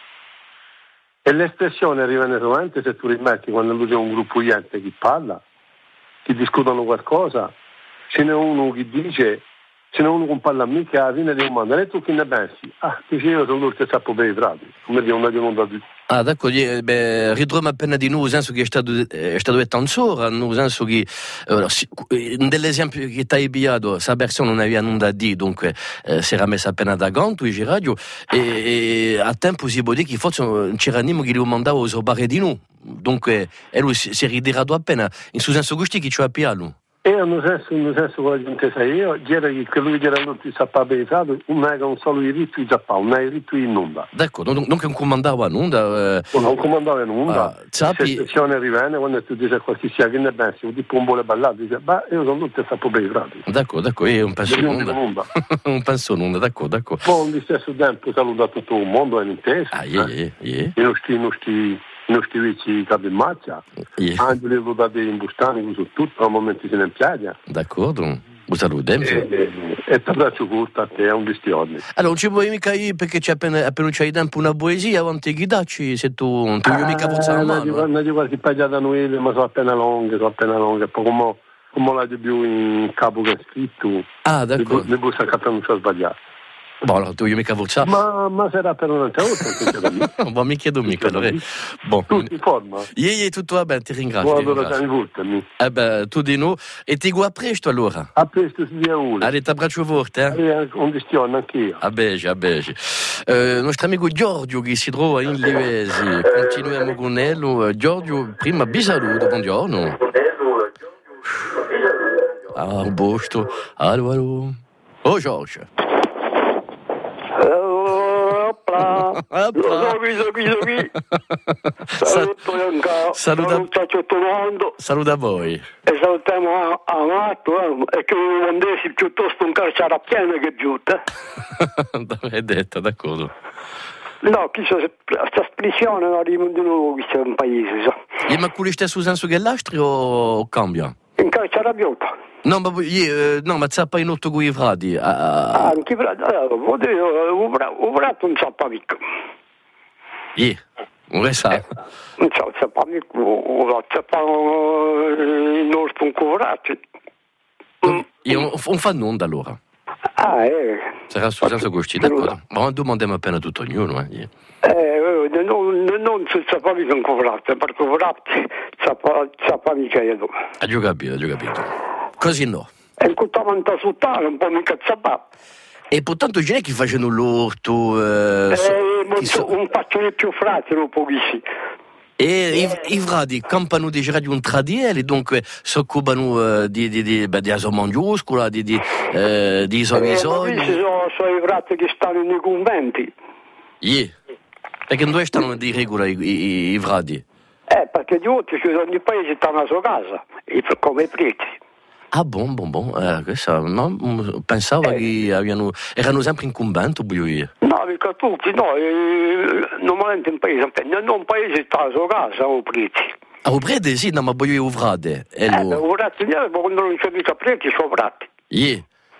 M: E l'espressione arriva solamente se tu rimetti quando lui c'è un gruppo di gente che parla, che discutono qualcosa, ce n'è uno che dice, ce n'è uno che non parla mica, alla fine di un mondo, e tu che ne pensi? Ah, dice io sono l'ultimo sappo per i frati, come dire una di un'onda di...
C: Ah, d'accordo, beh, ritroviamo appena di noi, nel senso che è stato, è stato detto ancora, nel senso che, eh, dell'esempio che ti hai inviato, questa persona non aveva nulla da dire, dunque eh, si era messa appena da ganto, in radio, e, e a tempo si può dire che forse c'era nemmeno che gli mandava a sopare di noi, dunque, e lui si, si è ritirato appena, in suo senso gusti che ci ha piaciuto.
M: E nel senso, nel senso che la gente sa io, era che lui che era tutti sappa pensato, non era un solo diritto di zappà, non era diritto in nulla.
C: D'accordo, non, non che non comandava nulla. Eh...
M: Non comandava in nulla.
C: Ah, sappi...
M: Se sessione arriva, quando tu dici a qualche sia che ne pensi, tipo un vuole ballare, dice, beh, io sono tutti sappo pensato.
C: D'accordo, d'accordo, io non penso nulla. Non penso nulla, d'accordo, d'accordo.
M: Poi allo stesso tempo saluta tutto il mondo, è inteso.
C: Ah, yeah, yeah, yeah.
M: I nostri, i nostri... i nostri vici capi in macchia, yeah. Anche le rodate in bustani, su tutto, al momento si ne piace.
C: D'accordo, un saluto. E,
M: e, e ti abbraccio corto a te, è un bestione.
C: Allora, non ci puoi mica io perché c'è appena, appena c'hai tempo una poesia, quanti ghidacci, se tu non ti vuoi mica forzare la mano.
M: Non è di qualche pagliata noi, ma sono appena lunghe, sono appena lunghe, poi come, come la di più in capo che è scritto,
C: ah, d'accordo.
M: Ne busta che non c'è sbagliato.
C: Boh, allora tu io mica forzare.
M: Ma, ma sarà per un'altra volta?
C: Non va mica tu mica, allora. Bon.
M: Tu ti forma?
C: Ieri tutto va bene, ti ringrazio.
M: Buona allora, ti voltami.
C: Eh beh, tu di noi. E ti guarda presto allora?
M: A presto, si dia uno.
C: Allora, ti abbraccio forte, eh?
M: Allora, un bestione anch'io.
C: A bege, a bege. Eh, nostro amico Giorgio che si trova in Livesi. Continuiamo con lui. Giorgio, prima vi saluto, buongiorno. Ah, un posto. Allo, allo. Oh, Giorgio.
N: Sono qui, sono qui, sono qui. Saluto Gianca, saluto a tutto il mondo.
C: Saluto a voi.
N: E salutiamo a Matto, eh, e che mi mandessi piuttosto un carcere a pieno che giuta.
C: È detto, d'accordo.
N: No, chi sa, questa espressione non arriva di nuovo qui c'è un paese, so.
C: E ma quello stesso senso che l'astri o cambia?
N: In carcere a piota.
C: No, ma io, no, ma zappa in otto con i frati.
N: Ah, anche i frati, allora, vuol dire, un fratto non zappa mica.
C: Io, non lo sa.
N: Non zappa mica, non zappa il nostro incovrato.
C: Io non fa nulla allora.
N: Ah, eh.
C: Sarà su senso gusti, d'accordo. Ma non domandiamo appena tutto ognuno, eh.
N: Eh, non, non si zappa mica incovrato, perché incovrato zappa mica io.
C: Ha già capito, ha già capito. Così no.
N: E in tutta manta sottale, un po' mica zappa.
C: E portanto c'è chi facendo l'orto... Eh, so,
N: eh, so... un faccio di più frati, non pochissimi.
C: E i, i frati campano di radio un tradiele, dunque si occupano uh, di, di, di, di asomangiuscola, di, di, uh, di isovisoni.
N: Eh, sono, sono i frati che stanno nei conventi.
C: Yeah. Perché dove stanno di regola i, i, i frati?
N: Eh, perché gli altri che sono nei paesi stanno a sua casa, come i preti.
C: Ah, bon, bon, bon, eh, questa, no, pensavo eh. che avevano, erano sempre in convento, voglio dire.
N: No, mica tutti, no, eh, normalmente in paese, in un paese sta a sua casa, o preti.
C: Ah, o preti, sì, no, ma voglio dire o frate.
N: Eh, lo... o frate, ma quando non c'è mica preti, sono frati.
C: Yeah.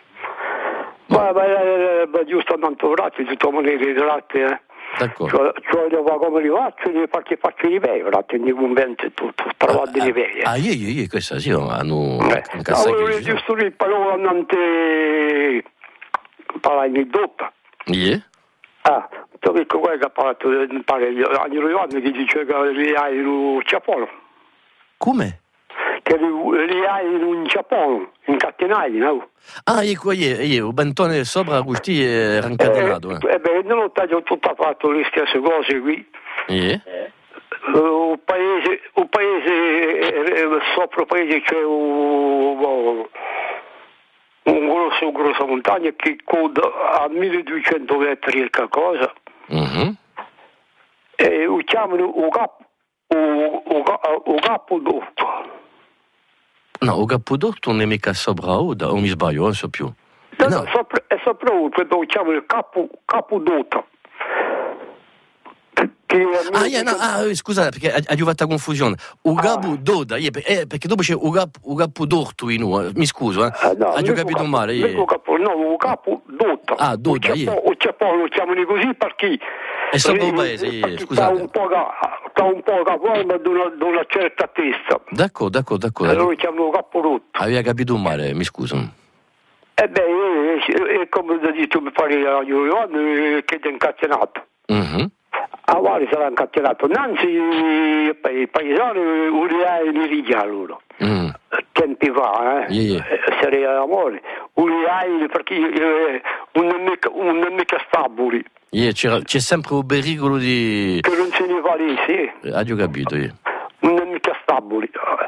N: Ma, ma, eh, ma giusto tanto frati, tutto monete di latte, eh.
C: D'accordo.
N: Cioè, cioè come li faccio, perché faccio i bei, frate, nei conventi e tutto, trovate
C: ah,
N: i bei.
C: Ah, io, io, io, questa sì, hanno...
N: Eh, allora, giusto lì, però, andante... parlare di dotta.
C: Yeah.
N: Ah, tu che quello che ha parlato, pare, agli Ioanni che dice che hai il ciapolo.
C: Come?
N: Che che li, li hai in Giappone, in catenari, no?
C: Ah, io qua, io, io, il bantone sopra Agustì è rancatenato. Eh,
N: eh. eh beh, non ho tagliato tutto fatto le stesse cose qui.
C: Yeah.
N: Uh, un paese, un paese, eh, sopra il paese c'è un, un grosso, grossa montagna che coda a milleduecento metri e qualcosa.
C: Mm-hmm.
N: E lo chiamano o capo, o capo d'otto.
C: No, o Capodotto non è mica sopra Oda, o mi sbaglio, non so più.
N: No, no, sopra, è sopra Oda, lo chiamano capo, Capodotto.
C: Ah, yeah, no, ah, scusate, perché ha, ha fatto confusione. Ugabu Doda, yeah, eh, perché dopo c'è Ugabu, Ugabu Dorto in uno, mi scuso, eh.
N: Ah, no,
C: ha già capito male.
N: Yeah. Capo, no, Ugabu Doda.
C: Ah, Doda,
N: o yeah. O Giappone lo chiamano così perché...
C: È sopra il paese, yeah, scusate.
N: Sta un po' sta un po' a forma di una, di una certa testa.
C: D'accordo, d'accordo, d'accordo.
N: Allora lo chiamano Ugabu Doda.
C: Aveva capito male, mi scuso.
N: Eh beh, è, è come ho detto, mi pare a Giovanni, che è incazzenato.
C: Mhm.
N: A quale sarà incatenato? Nanzi i paesani uliai li riglia loro.
C: Mm.
N: Tempi fa, eh?
C: Yeah, yeah.
N: Sarei amore. Uliai perché eh, non è mica, non è mica stabili.
C: Yeah, c'è sempre un pericolo di...
N: Che non se ne valesse.
C: Eh, ha già capito, yeah.
N: Non è mica stabili.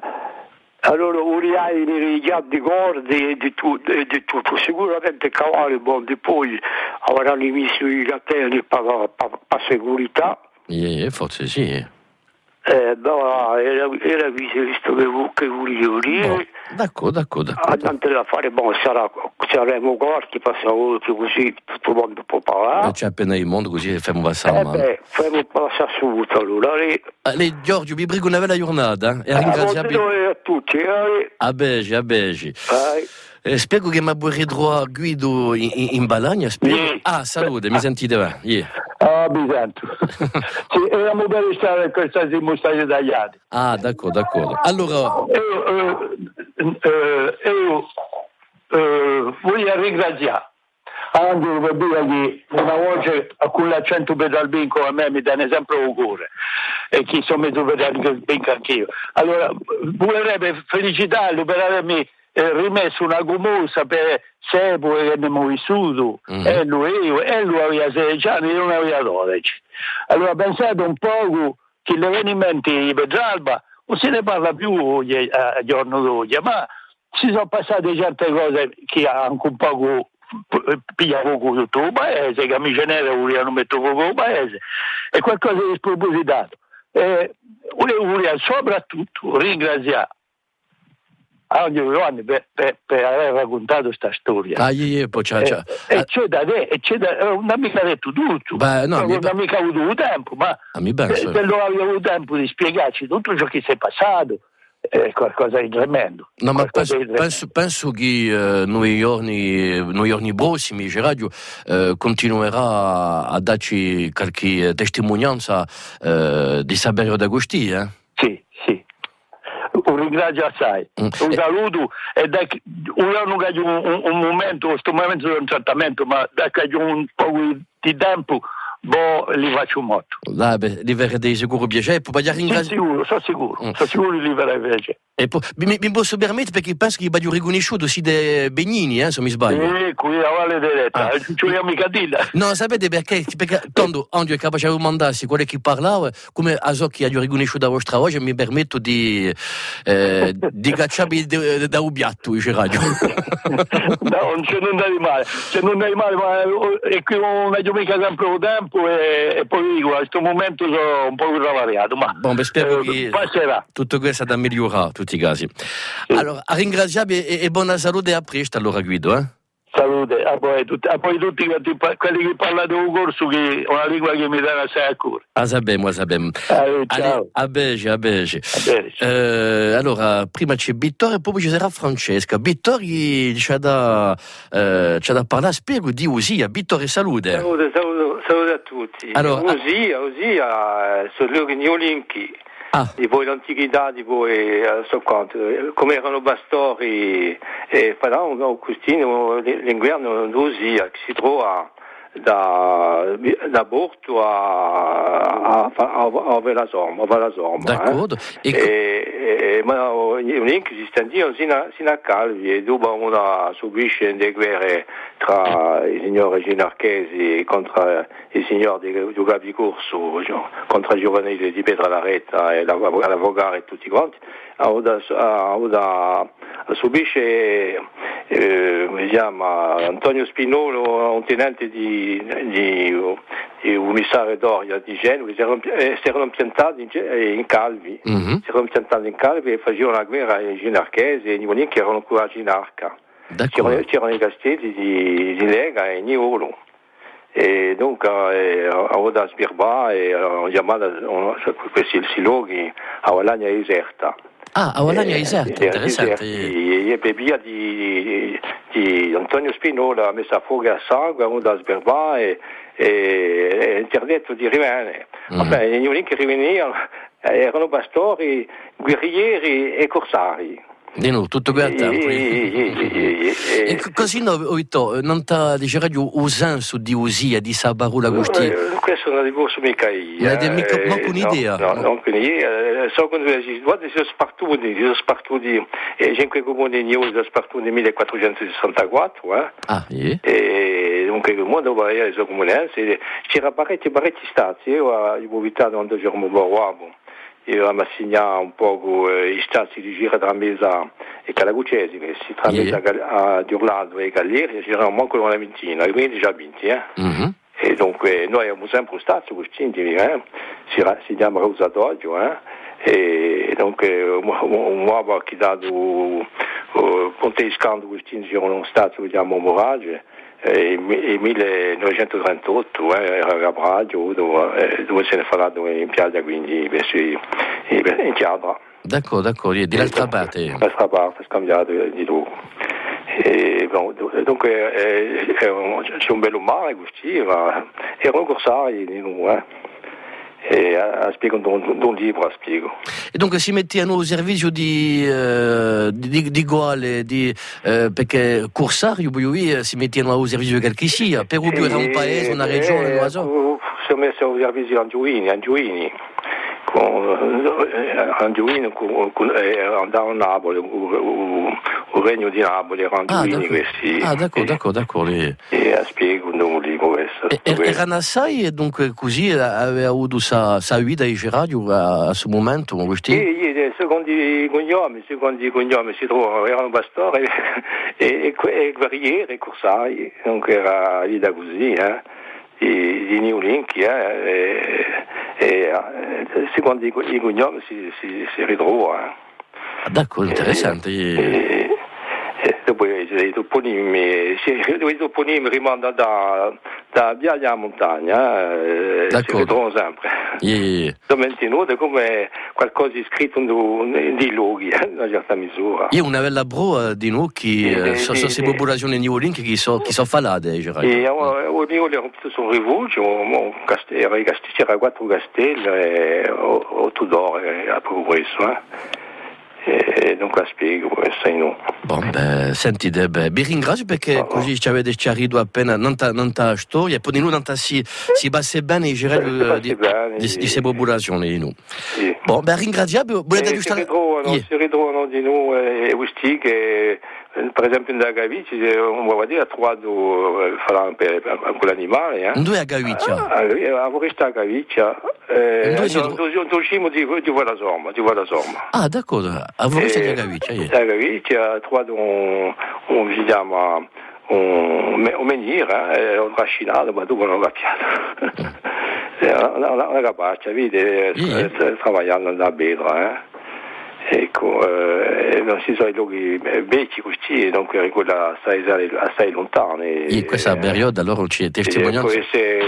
N: Allora uliai li riglia di corde e di, tu, e di tutto. Sicuramente cavalli buoni, poi avranno messo i cateni per la segurità.
C: Yeah, forse sì. Yeah.
N: Eh, no, era, era visto che, che volevo dire.
C: Oh, d'accordo, d'accordo, d'accordo.
N: Andante da fare, boh, sarà, saremo corti, passiamo così, tutto il mondo può parlare.
C: Eh, c'è appena il mondo, così facciamo passare
N: eh
C: la mano.
N: beh, facciamo passare subito, allora. Lei,
C: lei Giorgio, vi prego una bella giornata. E ringraziabile.
N: A tutti, eh.
C: A Begi, a Begi. Eh, spiego che mi ha ridroit Guido in, in, in Balagna, spiego. Yeah. Ah, salute, mi sentite va? Yeah.
O: Ah, mi sento. Sì, eravamo per stare questa dimostrazione tagliati.
C: Ah, d'accordo, d'accordo. Allora...
O: Io, eh, eh, io eh, voglio ringraziare anche per dire che una voce con l'accento per il binco a me mi dà sempre un cuore e chi sono messo per il binco anch'io. Allora, vorrebbe felicitarlo per avermi Eh, rimesso una gommosa per Sepo che abbiamo vissuto, mm-hmm. e lui, io, e lui aveva sedici anni, io ne aveva dodici. Allora pensate un po' che gli avvenimenti di Petralba non se ne parla più a giorno d'oggi, ma si sono passate certe cose che anche un po' piglia poco tutto il paese, camicie nere volevano mettere poco il paese, è qualcosa di spropositato. Eh, volevo soprattutto ringraziare a Giovanni per, per, per aver raccontato questa storia.
C: Ah, io, io, poi c'è, c'è.
O: E, e c'è da te, e c'è da, non ha mica detto tutto.
C: Beh, no,
O: non ha mica avuto il tempo, ma
C: ah, mi penso.
O: se lo avevo avuto tempo di spiegarci tutto ciò che si è passato, è qualcosa di tremendo.
C: No, ma penso, penso, penso che eh, noi giorni, noi giorni prossimi, Radio eh, continuerà a darci qualche testimonianza eh, di Saverio d'Agostì, eh?
O: Sì, sì. Un ringrazio assai, mm. un saluto e da io non ho un, un momento, questo momento di un trattamento, ma da che ho un po' di tempo, boh, li faccio molto.
C: Dai, beh, li verrete di sicuro piacere, poi voglio ringraziare.
O: Sono sicuro, sono sicuro, mm. sono sicuro di li verrete piacere.
C: E poi, mi, mi posso permettere perché penso che va riconosciuto sì dei Begnini, eh, se mi sbaglio.
O: Sì, qui a Valle diretta, ah. Ci vogliamo mica dire.
C: No, sapete perché? Perché quando Andio è capace di mandarsi quello che parlava, come a so che ha riconosciuto la vostra voce, mi permetto di eh, di cacciarvi da un piatto, dice Radio.
O: No, non c'è nulla di male, c'è nulla di male, ma è che non ho mica sempre il tempo e, e poi dico, a questo momento sono un po' travagliato, ma
C: bon, spero
O: eh,
C: che
O: passerà.
C: Tutto questo è da migliorare, tutti i casi. Sì. Allora, a ringraziarvi e, e buona salute e a presto allora Guido, eh?
O: Salute, a poi, tutti, a poi tutti quelli che parlano un corso che è una lingua che mi dà assai a cuore.
C: Ah, sappiamo, sappiamo.
O: Eh, ciao.
C: A Bege, a Bege. Eh, allora, prima c'è Vittorio e poi ci sarà Francesca. Vittorio c'è da, eh, c'è da parlare, spiego di Usia. Vittorio, salute.
P: Salute, salute, salute a tutti.
C: Allora,
P: Usia, Usia, sono gli organi olimpici.
C: Ah.
P: Di poi l'antichità, di poi eh, so quanto, come erano bastori e Faraon, Augustino, l'inverno d'Usia che si trova da, da Borto a, a, a, a Velasoma, a Velasoma.
C: D'accordo.
P: Eh? E, e, ma link esiste sino, sino a Calvi e dopo una subisce delle guerre tra i signori ginarchesi contro i signori di Giuga di Corso, contro i giovanili di Pietralaretta e l'avvocato e tutti quanti. Ora, ora subisce eh, si chiama Antonio Spinolo, un tenente di, di, di un commissario d'Oria di Genova, si erano, eh, si erano piantati in, in Calvi, mm-hmm. si erano piantati in Calvi e facevano la guerra ai ginarchesi e i che erano ancora a Ginarca. C'erano, c'erano i castelli di, di Lega e Niolo. E donc eh, ora Sbirba e ho chiamato questi luoghi a Valagna Iserta.
C: Ah, a Valagna Iserta, interessante.
P: E per via di, di Antonio Spinola ha messo a fuoco a sangue a Sbirba e, e interdetto di rimanere. Mm. Vabbè, gli unici che rivenivano erano pastori, guerrieri e corsari.
C: Di nuovo, tutto questo. E così no, non ti dicerai un senso di usia, di sabarula gusti?
P: Questo non dico su mica io.
C: Non ho un'idea.
P: No, non ho un'idea. So che si sono spartuti, si sono spartuti, e cinque comuni di Nius sono spartuti nel millequattrocentosessantaquattro.
C: Ah, sì.
P: E dunque il mondo va a essere comunense. C'era parecchi, parecchi stati. Io ho abitato quando c'erano Borwabo. Io mi assegnato un po' i stati di Gira tra Mesa e Calagucesi, che si tra Mesa a Giurlando e Gallieri, c'erano manco una ventina, quindi già vinti. Eh? Mm-hmm. E dunque noi abbiamo sempre stato questi, eh? si, si chiama Rosa d'Oggio, eh? E dunque un uomo che ha dato uh, Ponte di Scando, questi c'erano stati, vediamo, Morage. E millenovecentotrentotto eh, era a Braggio dove, dove se ne è parlato in piazza, quindi in Chiadra.
C: D'accordo, d'accordo, di l'altra parte.
P: L'altra parte, scambiato di luogo. E, bon, dunque eh, c'è un bello mare così, ma erano corsari di noi, eh. E a, a spiego un, un libro a spiego.
C: E dunque si mettevano al servizio di eh, di, di Goale di, eh, perché Corsario poi si mettevano al servizio di qualche sia, per cui era un paese, una regione, non so.
P: Si è messo al servizio di Angioini, Angioini. Angioini andava a Napoli, il regno di Napoli era Angioini questi.
C: Ah, d'accordo, d'accordo, d'accordo.
P: E a spiego un libro questo.
C: Erano assai e dunque così aveva avuto sa, sa vita in radio a questo momento?
P: Sì, sì, secondo i cognomi, secondo i cognomi si trovano, erano pastori e, e, e guerrieri e corsari, dunque era vita così, eh. Di, di New Link, eh, e, e secondo i, i cognomi si, si, si ritrova.
C: Eh. D'accordo, interessante.
P: E, e, e dopo i toponimi, i toponimi rimangono da, da viaglia a montagna, eh, si ritrovano sempre.
C: Yeah.
P: Sono mantenuti come qualcosa di scritto di luoghi, eh, in una certa misura.
C: Io una bella broa di noi che sono queste popolazioni di New Link che sono fallate.
P: E io sono rivolto, c'era quattro castelli e otto d'oro a progresso. Eh. E dunque la spiego questo in noi.
C: Bon, beh, senti, beh, vi ringrazio perché oh, così ci avete chiarito appena non ta storia e poi di noi non si, si basa bene i gerari di queste popolazioni di noi.
P: Sì.
C: Bon, beh, ringraziamo.
P: Si ritrovano, yeah. si ritrovano di noi e questi che per esempio in Gavicci on va dire ha trovato con l'animale, eh?
C: Dove a Gavicci?
P: A Vorista Gavicci, eh, un cimo di di Velasoma, di Velasoma.
C: Ah, d'accordo, a Vorista di Gavicci.
P: A Gavicci ha trovato un un si chiama un un menire, un trascinato, ma dopo non l'ha capito. Una capaccia, vedi, lavorando da Bedra, eh? Ecco, eh, non si sono i luoghi vecchi così, dunque quella assai, assai lontana.
C: E questa periodo allora c'è testimonianza?
P: Può essere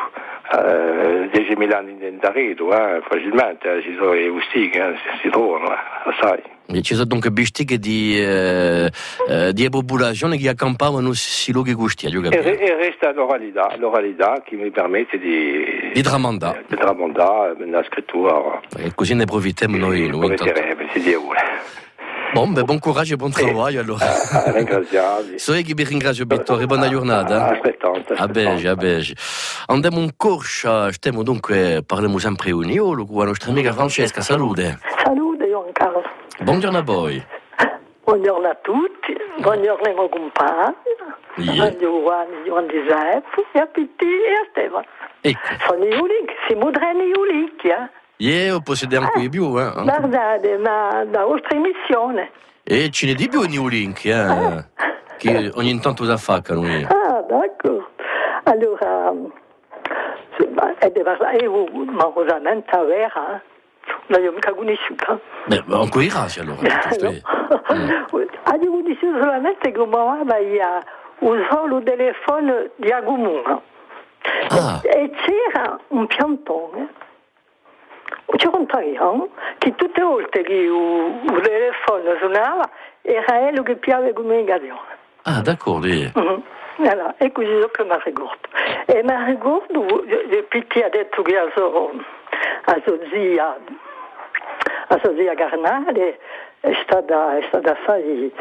P: uh, diecimila anni d'arredo, eh, facilmente, ci sono i gustichi, eh, si trovano, eh, assai.
C: E ci sono dunque bisticche di, eh, eh, di popolazioni che accampavano si luoghi gusti.
P: E, e resta l'oralità, l'oralità che mi permette di...
C: Di tramandare.
P: Di tramandare, la scrittura.
C: E così ne approfittiamo noi.
P: Approfitterebbe, si Dio vuole.
C: Bon, beh, buon coraggio e buon lavoro allora.
E: Ah, ringraziati.
C: So che vi ringrazio Vittorio, buona giornata.
E: Aspettate.
C: A Belgi, a Belgi. Andiamo in corsa, stiamo dunque, parliamo sempre in Iolo con la nostra amica Francesca, salute.
Q: Salute Giancarlo.
C: Buongiorno a voi.
Q: Buongiorno a tutti, buongiorno ai miei compagni,
C: Yeah.
Q: a Giovanni, Giovanni Giuseppe, e a Pitti e a Stefano.
C: Ecco.
Q: Sono i Ulic, si moderni i Ulic, eh?
C: Io possediamo qui più, eh.
Q: Guardate, ma da vostra emissione.
C: E ce ne di più New Link, eh. Che ogni tanto da fa, caro mio.
Q: Ah, d'accordo. Allora, è di parlare, io, ma cosamente a vera, non l'ho mica conosciuta.
C: Beh, ancora i rasi allora.
Q: Avevo detto solamente che aveva un solo telefono di Agumura.
C: Ah.
Q: E c'era un piantone, c'era un tagliano, che tutte le volte che il telefono suonava, era lui che piava comunicazione.
C: Ah, d'accordo. Eh.
Q: Mm-hmm. Allora, è così che mi ricordo. E mi ricordo, Pitti ha detto che a sua, a sua zia, a sua zia Garnale è stata, è stata fare,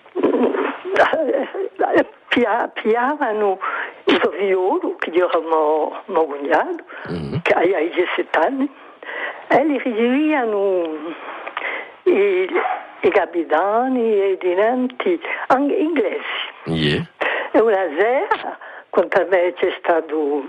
Q: pia, piavano il suo violo, che era mio cognato, mm-hmm. che aveva diciassette anni, e li riceviano i, i capitani e i tenenti anche inglesi.
C: Yeah.
Q: E una sera, quando me c'è stato,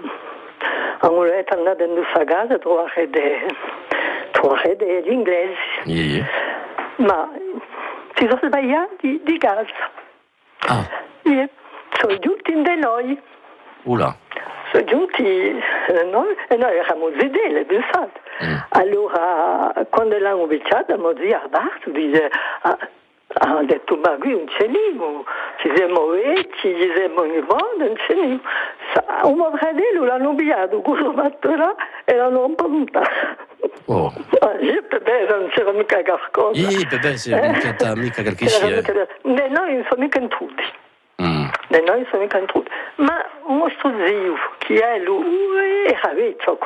Q: è andato in questa casa a trovare, de, trovare degli inglesi,
C: Yeah.
Q: ma si sono sbagliati di casa.
C: Ah.
Q: Yeah. Sono giunti in da noi.
C: Oula.
Q: Sono giunti eh, noi, e noi eravamo zidele, pensate. Mm. Allora, quando l'hanno becciata, mi zia Barto dice, ah, ha detto, ma qui non c'è niente, ci siamo vecchi, ci siamo in modo, non c'è niente. Un mio fratello l'hanno pigliato, questo fatto là, e l'hanno puntato.
C: Oh.
Q: Io per me non c'era mica qualcosa.
C: Io per me se non c'era mica qualche sia.
Q: Ne noi non sono mica intruti. Mm. Ne noi sono mica intruti. Ma un nostro zio, che è lui, era vecchio,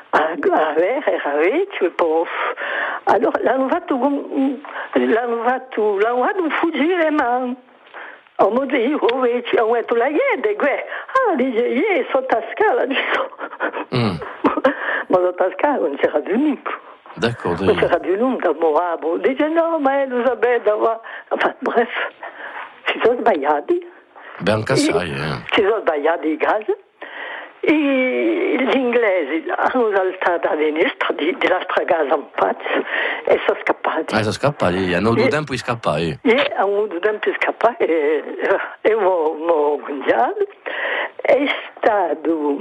Q: era vecchio, e poi... Allora l'hanno fatto, l'hanno fatto, l'hanno fatto fuggire, ma... Oh mio Dio, oh vecchio, ho detto la iede, ah, dice, ieri sotto la scala, dico... Mm. Ma sotto la scala non c'era più niente.
C: D'accordo.
Q: Non c'era più nulla, mo dice no, ma Elisabetta va. Enfin, bref, si sono sbagliati.
C: Ben cassai, eh.
Q: Si sono sbagliati i casi. E gli inglesi hanno saltato a sinistra di, della stragasa un pazzo e sono scappati.
C: Ah, sono scappati, hanno avuto tempo di scappare.
Q: Sì, hanno avuto tempo di scappare e, e il mio cognato è stato,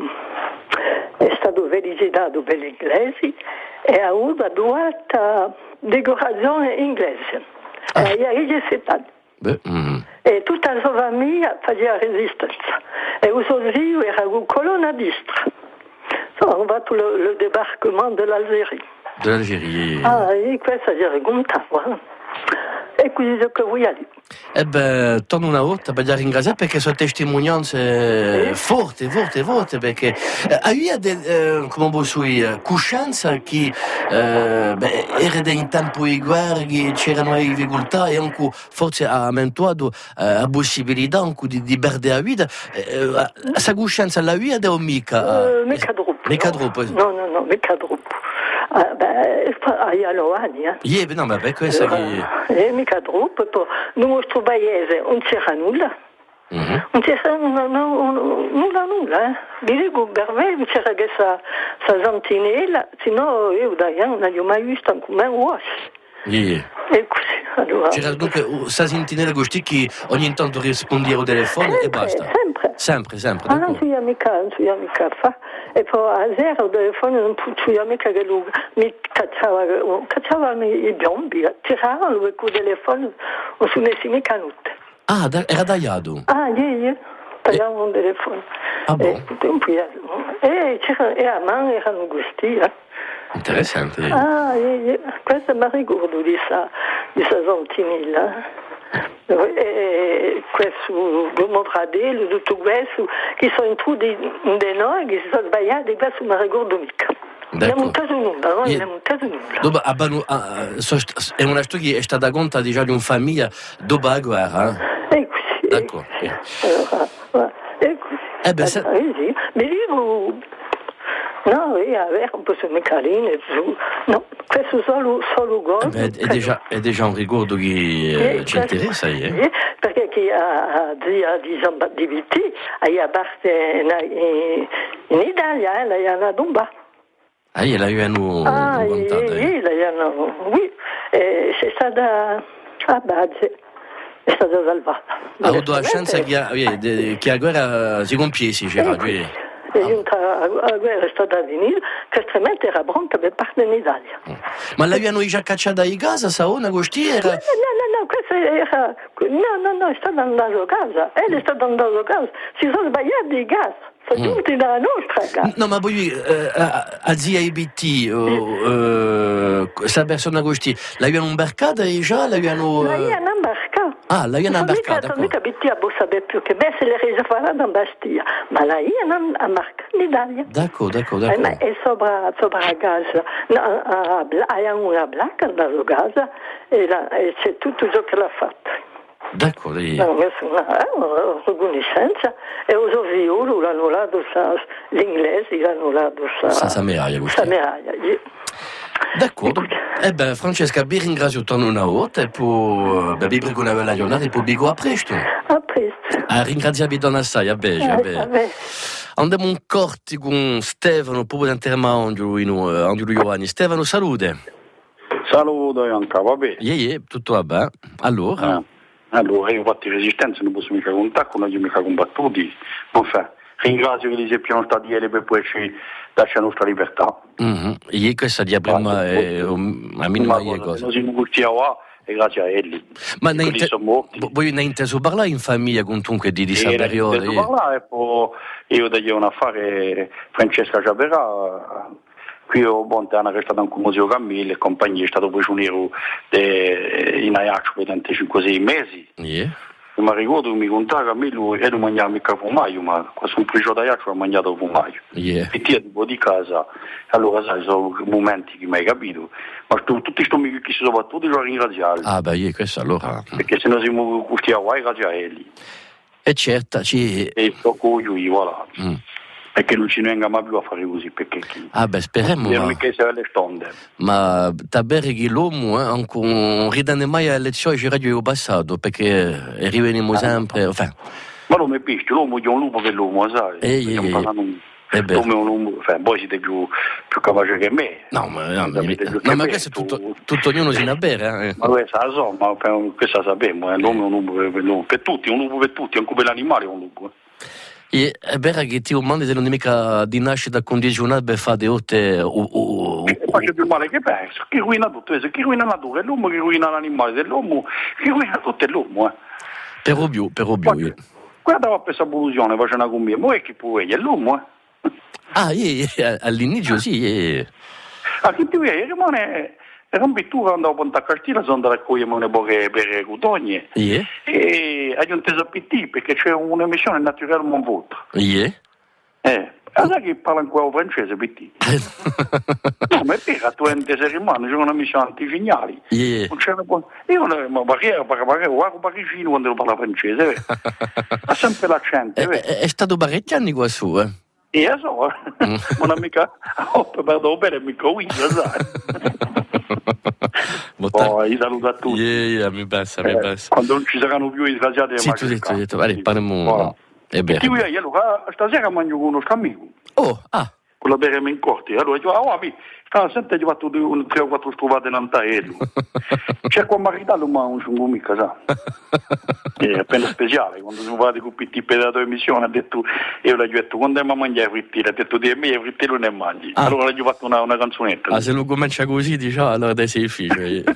Q: è stato felicitato per gli inglesi e ha avuto la duata decorazione inglese. Ah. E ieri c'è stato.
C: Beh, mm.
Q: E tutta la sua famiglia faceva resistenza. E il suo zio era un colonnadista. Hanno fatto il débarquement dell'Algérie.
C: Dell'Algérie.
Q: Ah, e questo si raccontava. E così che vuoi dire.
C: E beh, torno una volta per ringraziare perché sono testimonianze eh? forti, forti, forti, perché eh, aveva eh, come posso dire, coscienza che eh, beh, era in tempo di guerra, che c'erano difficoltà e anche forse ha aumentato eh, la possibilità anche di, di perdere la vita. Eh, questa coscienza la vita o mica?
Q: Uh, mica troppo.
C: Mica troppo?
Q: No, no, no, mica troppo. Ah, beh, a nove anni.
C: Yeah, no, ma per questo che...
Q: Eh, mica troppo. Poi, nel nostro paese non c'era nulla. Mm-hmm. Non c'era nulla, nulla, nulla. Eh. Dico, per me non c'era questa sentinella, sennò io da io non avevo mai visto anche un uomo.
C: Yeah.
Q: E così, allora...
C: C'era dunque questa sentinella così che ogni tanto rispondeva al telefono
Q: sempre,
C: e basta.
Q: Sempre.
C: Sempre, sempre.
Q: Ah, non c'è mica, non c'è mica fa. E poi a zero il telefono non c'è mica che lui mi cacciava, cacciava i biombi, tiravano lui con il telefono, non sono messi mica notte.
C: Ah, da, era tagliato?
Q: Ah, yeah, yeah. Tagliavano il telefono.
C: Ah, bon.
Q: E, e, e a mano erano gusti, eh.
C: Interessante.
Q: Ah, yeah, yeah. Questo mi ricordo di questa sentinella. E questo come fratello, tutto questo, che sono intruti in noi, che si sono sbagliati, questo mi ricordo mica. Non è montato nulla, non è montato nulla.
C: Dopo, abbiamo, ah, so, è una storia che è stata conta diciamo, di una famiglia dopo la guerra.
Q: Eh? È così.
C: D'accordo.
Q: Sì. Allora, è così.
C: Eh beh, se...
Q: eh, sì. Mi dico... No, io avevo un po' di carine, no, questo solo, solo gol.
C: Eh beh, è, già, è già un ricordo che eh, ci interessa, eh?
Q: Sì, perché chi ha diciamo di vita, ha parte in, in Italia, eh, lei ha una domba.
C: Ah, io l'avevano
Q: ah,
C: contata.
Q: Sì, lei hanno, oui, eh, è stata a base, è stata salvata.
C: Ha avuto la chance che, che la guerra si compiesse, c'era,
Q: eh, è giunta la guerra è stata a venire, che altrimenti era pronta per partire in Italia.
C: Ma l'avevano già cacciata in casa, sa una costiera?
Q: No, no, no, questa era... No, no, no, è stata andata a casa. Ella è stata andata a casa. Si sono sbagliati i gas. Sono giunti mm. dalla nostra casa.
C: No, ma poi eh, a, a zia I B T, oh, questa eh, persona costiera, l'avevano imbarcata e già l'avevano...
Q: Uh... L'avevano imbarcata.
C: Ah, l'avevano imbarcata.
Q: Non mica B T a sapere più che me se le rese farà in Bastia, ma l'avevano imbarcata in Italia.
C: D'accordo, d'accordo, d'accordo.
Q: Eh, e sopra, sopra la casa, avevano una blacca andata a casa e, la, e c'è tutto ciò che l'ha fatto.
C: D'accordo. Io.
Q: No, questa è una, una riconoscenza e uso violo, l'hanno dato l'inglese, l'hanno dato
C: sa Sameraia.
Q: Sa medaglia.
C: D'accordo. Eh ben, Francesca, vi ringrazio tanto una volta e poi vi prego una bella giornata e poi vi dico a presto.
Q: A presto.
C: A ringraziarvi da assai, a bene, a bene. Andiamo un corti con Stefano, proprio da Terma Angelo Giovanni. Stefano, salute.
R: Saluto, Ianca, va bene?
C: Yeah, yeah, tutto va bene. Allora?
R: Eh. Allora, io ho fatto resistenza, non posso mica contare, non ho mica combattuti. Enfin, ringrazio che gli siano stati ieri per poi ci darci la nostra libertà.
C: Mm-hmm. E questa di prima è a minima cosa.
R: Non siamo curti a qua e grazie a elli.
C: Ma ne inte- voi ne inteso parlare in famiglia comunque di di questa periodo?
R: Ne inteso parlare e poi io dagli un affare Francesca Ciaperà. Qui ho bonta una che è stata anche un museo Camille e compagnia, è stato prigioniero in Ajax per trentacinque sei mesi.
C: Yeah.
R: Ma ricordo che mi contava Camille e non mangiava mica fumaio, ma quando sono prigioniero d'Ajax ho mangiato fumaio.
C: Yeah.
R: E ti tipo di casa, allora sai, sono momenti che mi hai capito, ma tu, tutti questi amici che si sono battuti li ho ringraziati.
C: Ah beh, io questo allora.
R: Perché se no siamo questi a guai, grazie a elli.
C: E certo, ci...
R: E tocco io, voilà.
C: Mm.
R: E che non ci venga mai più a fare così, perché chi...
C: Ah beh, speriamo,
R: ma...
C: ma...
R: che sia le stonde.
C: Ma tabere che l'uomo, eh, anche non ridane mai alle elezioni che radio passato, perché riveniamo sempre, enfin...
R: Ma l'uomo è piscio, l'uomo è un lupo che l'uomo, sai?
C: Ehi, ehi, ehi.
R: L'uomo è un lupo, enfin, voi siete più, più capaci che me.
C: No, ma, no, no, no, ma questo è tutto, tutto ognuno si ne bere, eh.
R: Ma questa la so, ma questa sappiamo, eh. L'uomo è un lupo per, per, per tutti, un lupo per tutti, anche per l'animale è un lupo, eh.
C: E è vero che ti domandi se non è mica di nascita condizionata per fare di otte o, o,
R: e faccio più male che penso, chi ruina tutto, chi ruina la natura, è l'uomo che ruina l'animale, dell'uomo, chi ruina tutto è l'uomo, eh.
C: Per ovvio, per ovvio.
R: Guarda qua questa evoluzione, faccio una combia, ma è che poi è l'uomo, eh.
C: Ah, yeah, all'inizio sì, yeah.
R: Ah, che ti vuoi, rimane... Era un pittura andavo a Ponta Castina, sono andato a raccogliere un po' per Cutogne
C: yeah.
R: E ho inteso a P T perché c'è un'emissione naturale non voto.
C: Yeah.
R: Eh, allora che parla ancora francese P T? No, ma è vero, tu hai inteso rimane, c'è un'emissione antifignali.
C: Yeah.
R: Non c'è una... Io non ma perché guardo parigino quando lo parla francese, ha sempre l'accento.
C: È, è, è stato parecchi anni qua su, eh?
R: E lo so, mm. Ma non mica, oh, perdo bene, mica qui, sai. Oh, io saluto a tutti.
C: Yeah, yeah, mi passa,
R: eh,
C: mi passa.
R: Quando non ci saranno più i sgraziati,
C: sì, tu detto, detto, vale, parliamo. È bene.
R: Ti vuoi, allora, stasera mangio con uno scamico.
C: Oh, ah.
R: Con la berema in corti. Allora, io, ah, mi, sta sempre ho fatto un tre o quattro strovate in antaello. C'è qua maritallo, ma non sono mica, sa. È appena speciale. Quando sono andati con P T per la tua emissione, ha detto, io l'ho detto, quando andiamo a mangiare frittelle, ha detto, di me, frittelle non ne mangi. Ah. Allora gli ho fatto una, una canzonetta.
C: Ah, se lo comincia così, diciamo, allora dai sei difficile.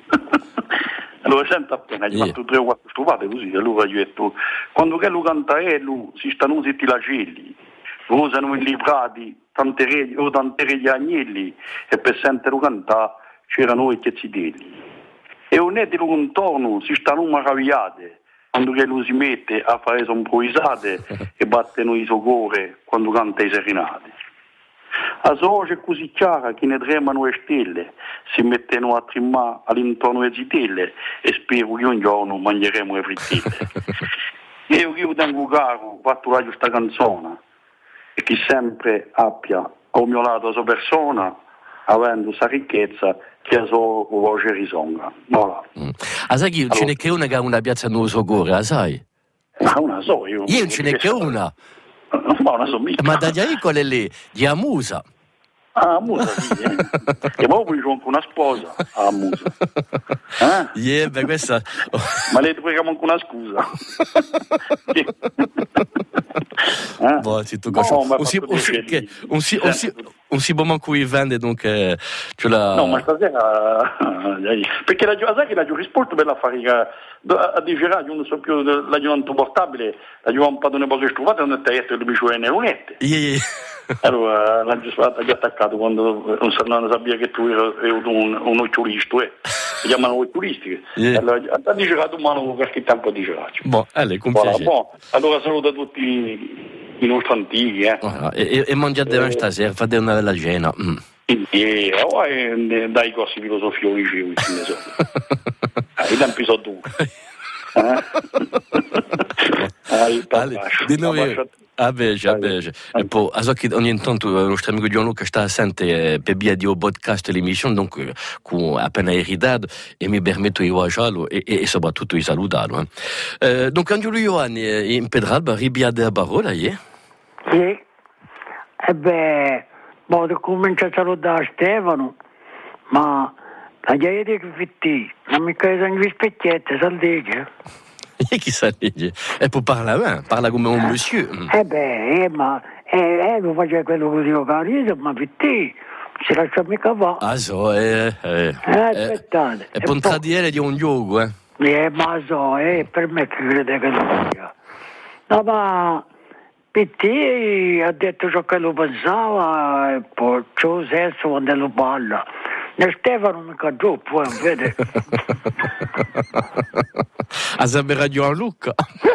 R: Allora sento appena, gli ho fatto tre o quattro strovate così, allora gli ho detto, quando che lo canta Elu, si stanno zitti lacelli, usano i librati, tante o tante gli agnelli, e per sentirlo cantare c'erano i chiazzidelli. E onesti lo contorno, si stanno maravigliate, quando che lo si mette a fare improvvisate e battono i soccorre quando canta i serenati. A soce così chiara che ne tremano le stelle, si mettono a trimmare all'intorno delle zitelle e spero che un giorno mangeremo le frittelle. Io che io tengo caro, ho fatto la giusta canzone e chi sempre abbia al mio lato la sua persona, avendo sa ricchezza, che la sua voce risonga. Voilà.
C: Mm. Ah, sai che ce n'è che una che ha una piazza nel suo cuore, la sai?
R: Ma una so io.
C: Io ce n'è che una.
R: Ma una so mica.
C: Ma da già quella è lì, di Amusa.
R: Ah, Musa, sì, eh. E poi poi c'ho anche una sposa a Musa. Eh?
C: Yeah, beh, questa...
R: Ma lei preghiamo anche una scusa.
C: eh? Boh, si tu no, un si un si che un si un si un si bomba cui vende donc eh, ce la
R: No, ma stasera perché la sai che la giurisport per la fare a dire io non so più la giunta portabile, la giunta un po' di cose stufate non è tetto il bicio nelle lunette.
C: Yeah.
R: Allora la giusta gli ha attaccato quando non sapeva che tu eri un un turista, eh. Si chiamano i turisti. Yeah. Allora ha dicevo mano perché tempo di giraggio.
C: Boh, alle con piacere.
R: Bon. Allora saluto tutti i nostri antichi, eh.
C: Oh, e, e mangiate eh. stasera, fate una bella cena. Mm.
R: E oh, eh, dai corsi filosofici, ne so. I tempi sono duri.
C: Di noi a bece, a bece. E poi, a so che ogni tanto il nostro amico Gianluca sta a sentire per via di un podcast l'emissione, donc con appena irritato, e mi permetto di guardarlo e, e, e soprattutto di salutarlo. Eh. Eh, donc Angelo Ioanni, in Pedralba, ribiade la parola, eh?
A: Sì. E beh, boh, comincio a salutare Stefano, ma la gente che fitti, non mi cae sangue specchiette, saldice.
C: E chi sa legge? E poi parla bene, parla come un monsieur.
A: Eh beh, eh, ma eh, eh, lo faceva quello così lo carino, ma fitti, si lascia mica fare.
C: Ah so, eh, eh.
A: Eh, aspettate.
C: E poi un tradiere di un gioco, eh.
A: Eh, ma so, eh, per me che crede che lo sia. No, ma Pitti ha detto ciò che lo pensava e poi c'è lo senso quando lo parla. E Stefano mica troppo, eh, vede?
C: A sapere Gianluca.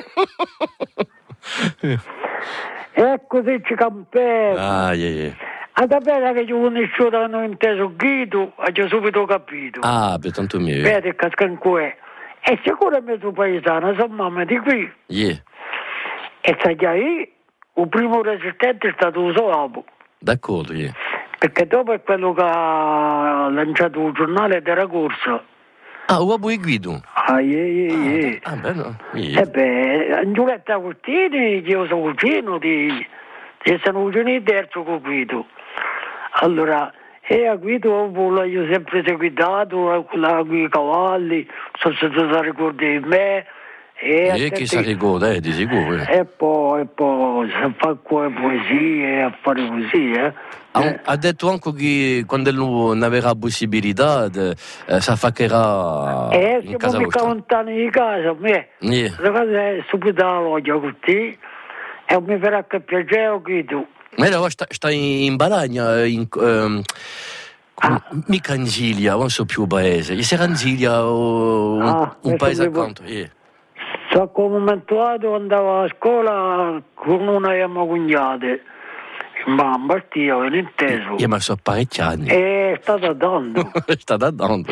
A: E così ci campeva.
C: Ah, yeah, yeah.
A: Ad avere che io conosciuto hanno inteso Guido, ha già subito capito.
C: Ah, per tanto mio.
A: Vede, cascanque. E sicuramente paesano, sono mamma di qui.
C: Yeah.
A: E sai già lì, il primo resistente è stato Usoabo.
C: D'accordo, yeah.
A: Perché dopo è quello che ha lanciato il giornale della corsa.
C: Ah, Uobo e Guido?
A: Ah, yeah, yeah, yeah.
C: Ah, bello. Yeah.
A: E beh, Giulietta Agostini, che io sono vicino di... che sono vicino di terzo con Guido. Allora, e a Guido l'ho sempre seguitato, la con i cavalli, sono stato a ricordare di me.
C: E, e chi si ricorda, eh, di sicuro. Eh.
A: E poi, e poi, a fare poesie, a fare così, eh.
C: Ha, ha detto anche che quando lui non avrà possibilità eh, si affaccherà
A: eh,
C: in casa vostra. Eh, siamo
A: mica lontani di casa, me.
C: Yeah.
A: La casa è subito la loggia così, e mi farà che piacere che tu.
C: Ma ora sta, sta in Balagna, in, um, ah. mica in Zilia, non so più paese. Se era in Zilia o
A: ah,
C: un, un paese accanto. Yeah.
A: So come momentato andavo a scuola con una mia cognata. Ma Bastia, ho inteso.
C: Io ma so parecchi anni.
A: È stata dando.
C: È stata dando.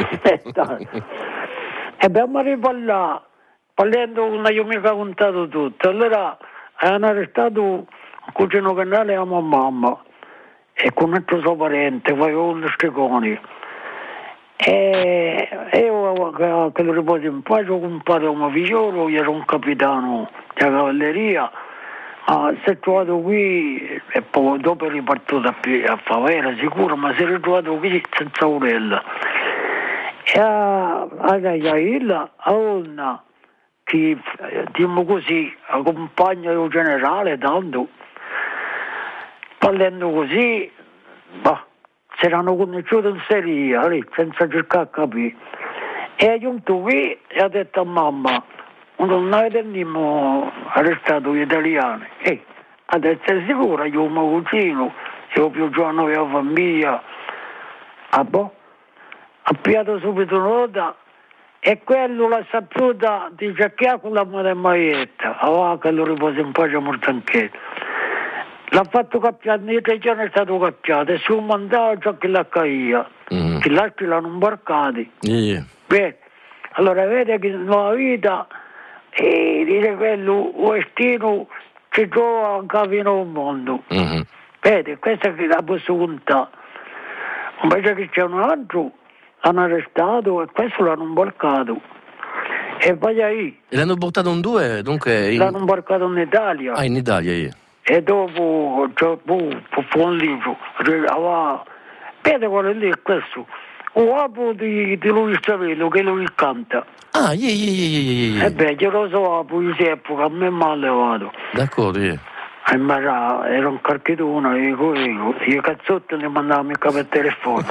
A: E abbiamo riparlato, parlando con una io mica contato tutto. Allora hanno arrestato un cugino canale a mamma e con un altro suo parente, poi con Steconi. E io che lo riposo in pace ho comprato un figliolo, io ero un capitano della cavalleria. Ah, si è trovato qui e poi dopo è ripartito a, a Favera sicuro, ma si è ritrovato qui senza urella. E a Gaila, a una che diciamo così accompagna il generale tanto, parlando così, bah, si erano conosciuti in serie, senza cercare di capire. E è giunto qui e ha detto a mamma: non avete nemmeno arrestato gli italiani. E adesso è sicuro, io mi cucino, io più giorno che ho famiglia. Ah boh, ha piato subito nota e quello l'ha saputa, dice che ha con la madre maietta, allora che lo riposa in pace molto anche. l'ha fatto cappiare, nel regione è stato cappiato, e su un montaggio che la caia, mm. che l'altro l'hanno imbarcati.
C: Yeah.
A: Beh, allora vede che nella vita, e dire quello, o destino, ci trova anche fino al mondo. Mm-hmm. Vede, questa è la posso contare. Invece che c'è un altro, l'hanno arrestato e questo l'hanno imbarcato. E vai ahí.
C: E l'hanno portato in due, dunque... In...
A: L'hanno imbarcato in Italia.
C: Ah, in Italia, io.
A: E dopo, cioè, boh, fu un libro. Aveva... Vede qual è lì questo? Un uomo di, di Luis Savello, che lui canta.
C: Ah, yeah, yeah, yeah, yeah.
A: E beh, io lo so, la poesia epoca, a me mi ha levato.
C: D'accordo, yeah.
A: E ma era un carchitone, io, io, io cazzotto ne mandavo mica per telefono.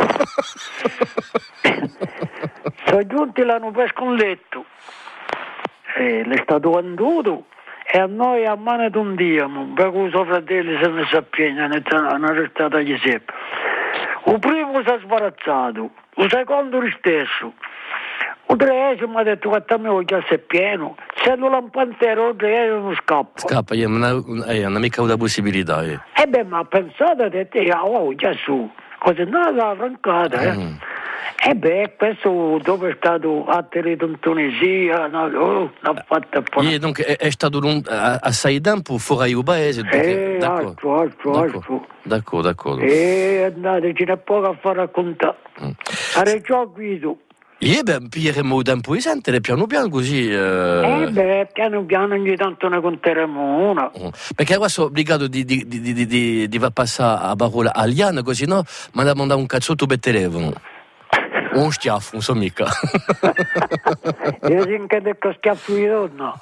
A: Sono giunti l'hanno preso un letto. E l'è stato venduto e a noi a mano di un diamo, per cui suo fratello si è messo a piangere, hanno arrestato a Giuseppe. Il primo si è sbarazzato, il secondo lo stesso. Il tredicesimo ha detto che a me lo chiasso è pieno, se lo lampantero il tredicesimo non scappa.
C: Scappa, è una, è una mica una possibilità. Eh.
A: E beh, ma pensate, ha detto, oh, già su, così non l'ha francata, eh. Mm. E beh, questo dopo è stato atterrito in Tunisia, no, oh, l'ha fatta poi.
C: Yeah, dunque è, è stato un, assai tempo fuori dal paese.
A: Eh, altro, altro, altro.
C: D'accordo, d'accordo.
A: E andate, ce n'è poco a far raccontare. Mm. A Reggio Guido.
C: E beh, piglieremo il tempo di sentire piano piano così. Eh,
A: eh beh, piano piano ogni tanto ne conteremo una.
C: Mm. Perché qua sono obbligato di, di, di, di, di, di far passare la parola a Liana, così no, ma da mandare un cazzotto per telefono. Un schiaffo, non so mica.
A: Io dico che detto schiaffo di donna.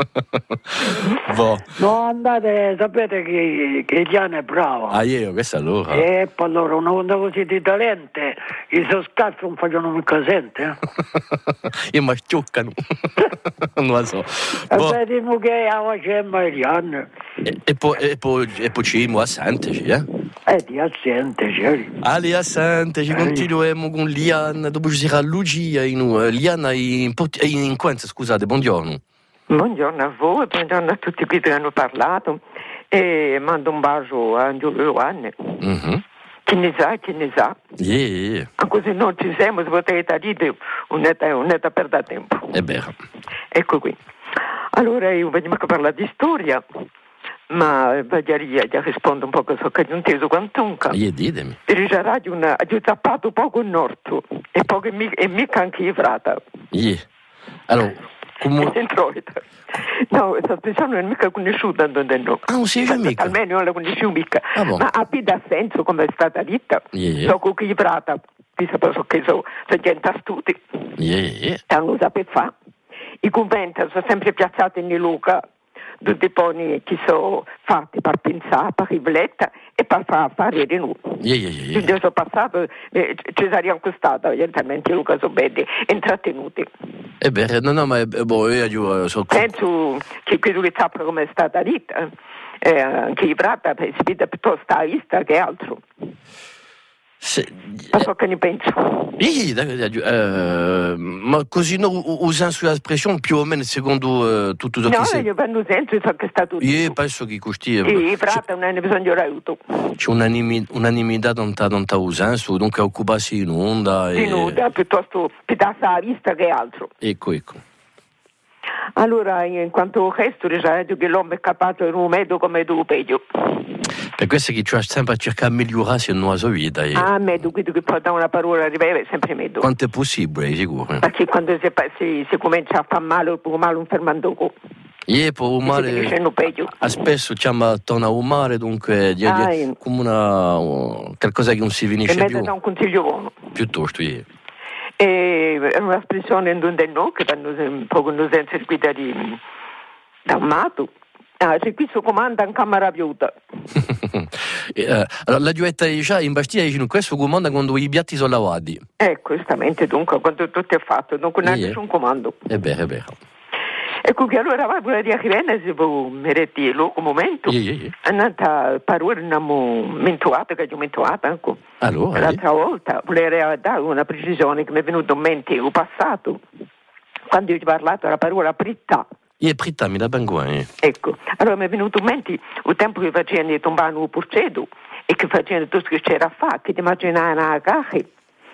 C: Boh.
A: No, andate, sapete che, che Liana è brava.
C: Ah, io, questa allora.
A: E poi allora, una cosa così di talento, i suoi scazzi non facciano mica sente. Eh?
C: Io mi scioccano. Non lo so.
A: Boh. E vediamo che la facciamo Liana.
C: E, e poi e poi e poi ci a senteci, eh?
A: Eh, di assenteci.
C: Ali assenteci, continuiamo con Liana, dopo ci sarà Lucia in uh, Liana in, in, in Quenza, scusate, buongiorno.
S: Buongiorno a voi, buongiorno a tutti quelli che hanno parlato e mando un bacio a Giulio Luanne. Mm-hmm. Chi ne sa, chi ne sa.
C: Yeah.
S: Anche se non ci siamo, se potete dire, un'età, un'età perda tempo.
C: È vero.
S: Ecco qui. Allora io vediamo che parla di storia. Ma Baggiaria già risponde un po' che so che non inteso quantunque.
C: Yeah, ditemi.
S: Per la radio ha zappato poco il nord e poco e mica anche i frata.
C: Yeah. Allora, come...
S: No, questa espressione non è mica conosciuta, non è no.
C: Ah, non si dice mica?
S: Almeno non la conosciamo mica.
C: Ah, bon.
S: Ma a da senso come è stata detta.
C: Yeah.
S: So che i frata, vi sapete che so, c'è gente astuti.
C: Yeah, yeah.
S: E non sapete fare. I conventi sono sempre piazzati in Luca. Tutti poni che sono fatti per pensare, per riflettere e per fare affari di noi.
C: Yeah, yeah, yeah.
S: Quindi io sono passato, eh, ci saremmo stato, evidentemente Luca sono belli intrattenuti.
C: Eh beh, no, no, ma è boh, io so...
S: Penso che quello che sappia come è stata detta, eh, anche i prata si vede piuttosto a vista che altro.
C: Se...
S: Ma so che ne penso.
C: Sì, eh, ma così no, usando l'espressione più o meno secondo uh, tutto ciò
S: no,
C: che sei...
S: No, io penso senso, so che è stato tutto.
C: Io penso che questi...
S: I frati non hanno bisogno di aiuto.
C: C'è unanimità non ta usanza, dunque occuparsi in onda...
S: E... In onda, piuttosto piuttosto a vista che altro.
C: Ecco, ecco.
S: Allora, in quanto al resto, dicevo che l'uomo è capace di un medo come tu peggio.
C: Per questo che ci ha sempre a cercare di migliorarsi in nostra vita. Eh.
S: Ah, medo, quindi che poi da una parola ripete sempre medo.
C: Quanto è possibile, sicuro.
S: Perché quando si, si, si comincia a fare male, o male un fermando co.
C: E poi un male... Spesso chiama torna un male, dunque ah, è come una... qualcosa che non si finisce
S: e
C: più.
S: E un consiglio buono.
C: Piuttosto, yeah.
S: E è un'espressione in donde no, che vanno un po' con senza guida di d'amato. Ah, c'è qui suo comando in camera piuta.
C: eh, allora, la duetta già in Bastia dice questo comando quando i piatti sono lavati.
S: Eh, giustamente, dunque, quando tutto è fatto, non c'è
C: yeah.
S: nessun comando.
C: È vero, è vero.
S: Ecco che allora va pure di arrivare, se può meretti il momento.
C: Yeah, yeah, yeah.
S: Andata parole non abbiamo mentuato, che abbiamo mentuato anche.
C: Allora,
S: l'altra eh. volta, volevo dare una precisione che mi è venuta in mente il passato. Quando io ho parlato della parola prittà.
C: Ie Pritta, mi da Banguà, eh.
S: Ecco, allora mi è venuto in mente il tempo che facevano tombare un porcedo e che facevano tutto che c'era a fare, che ti immaginavano a cacche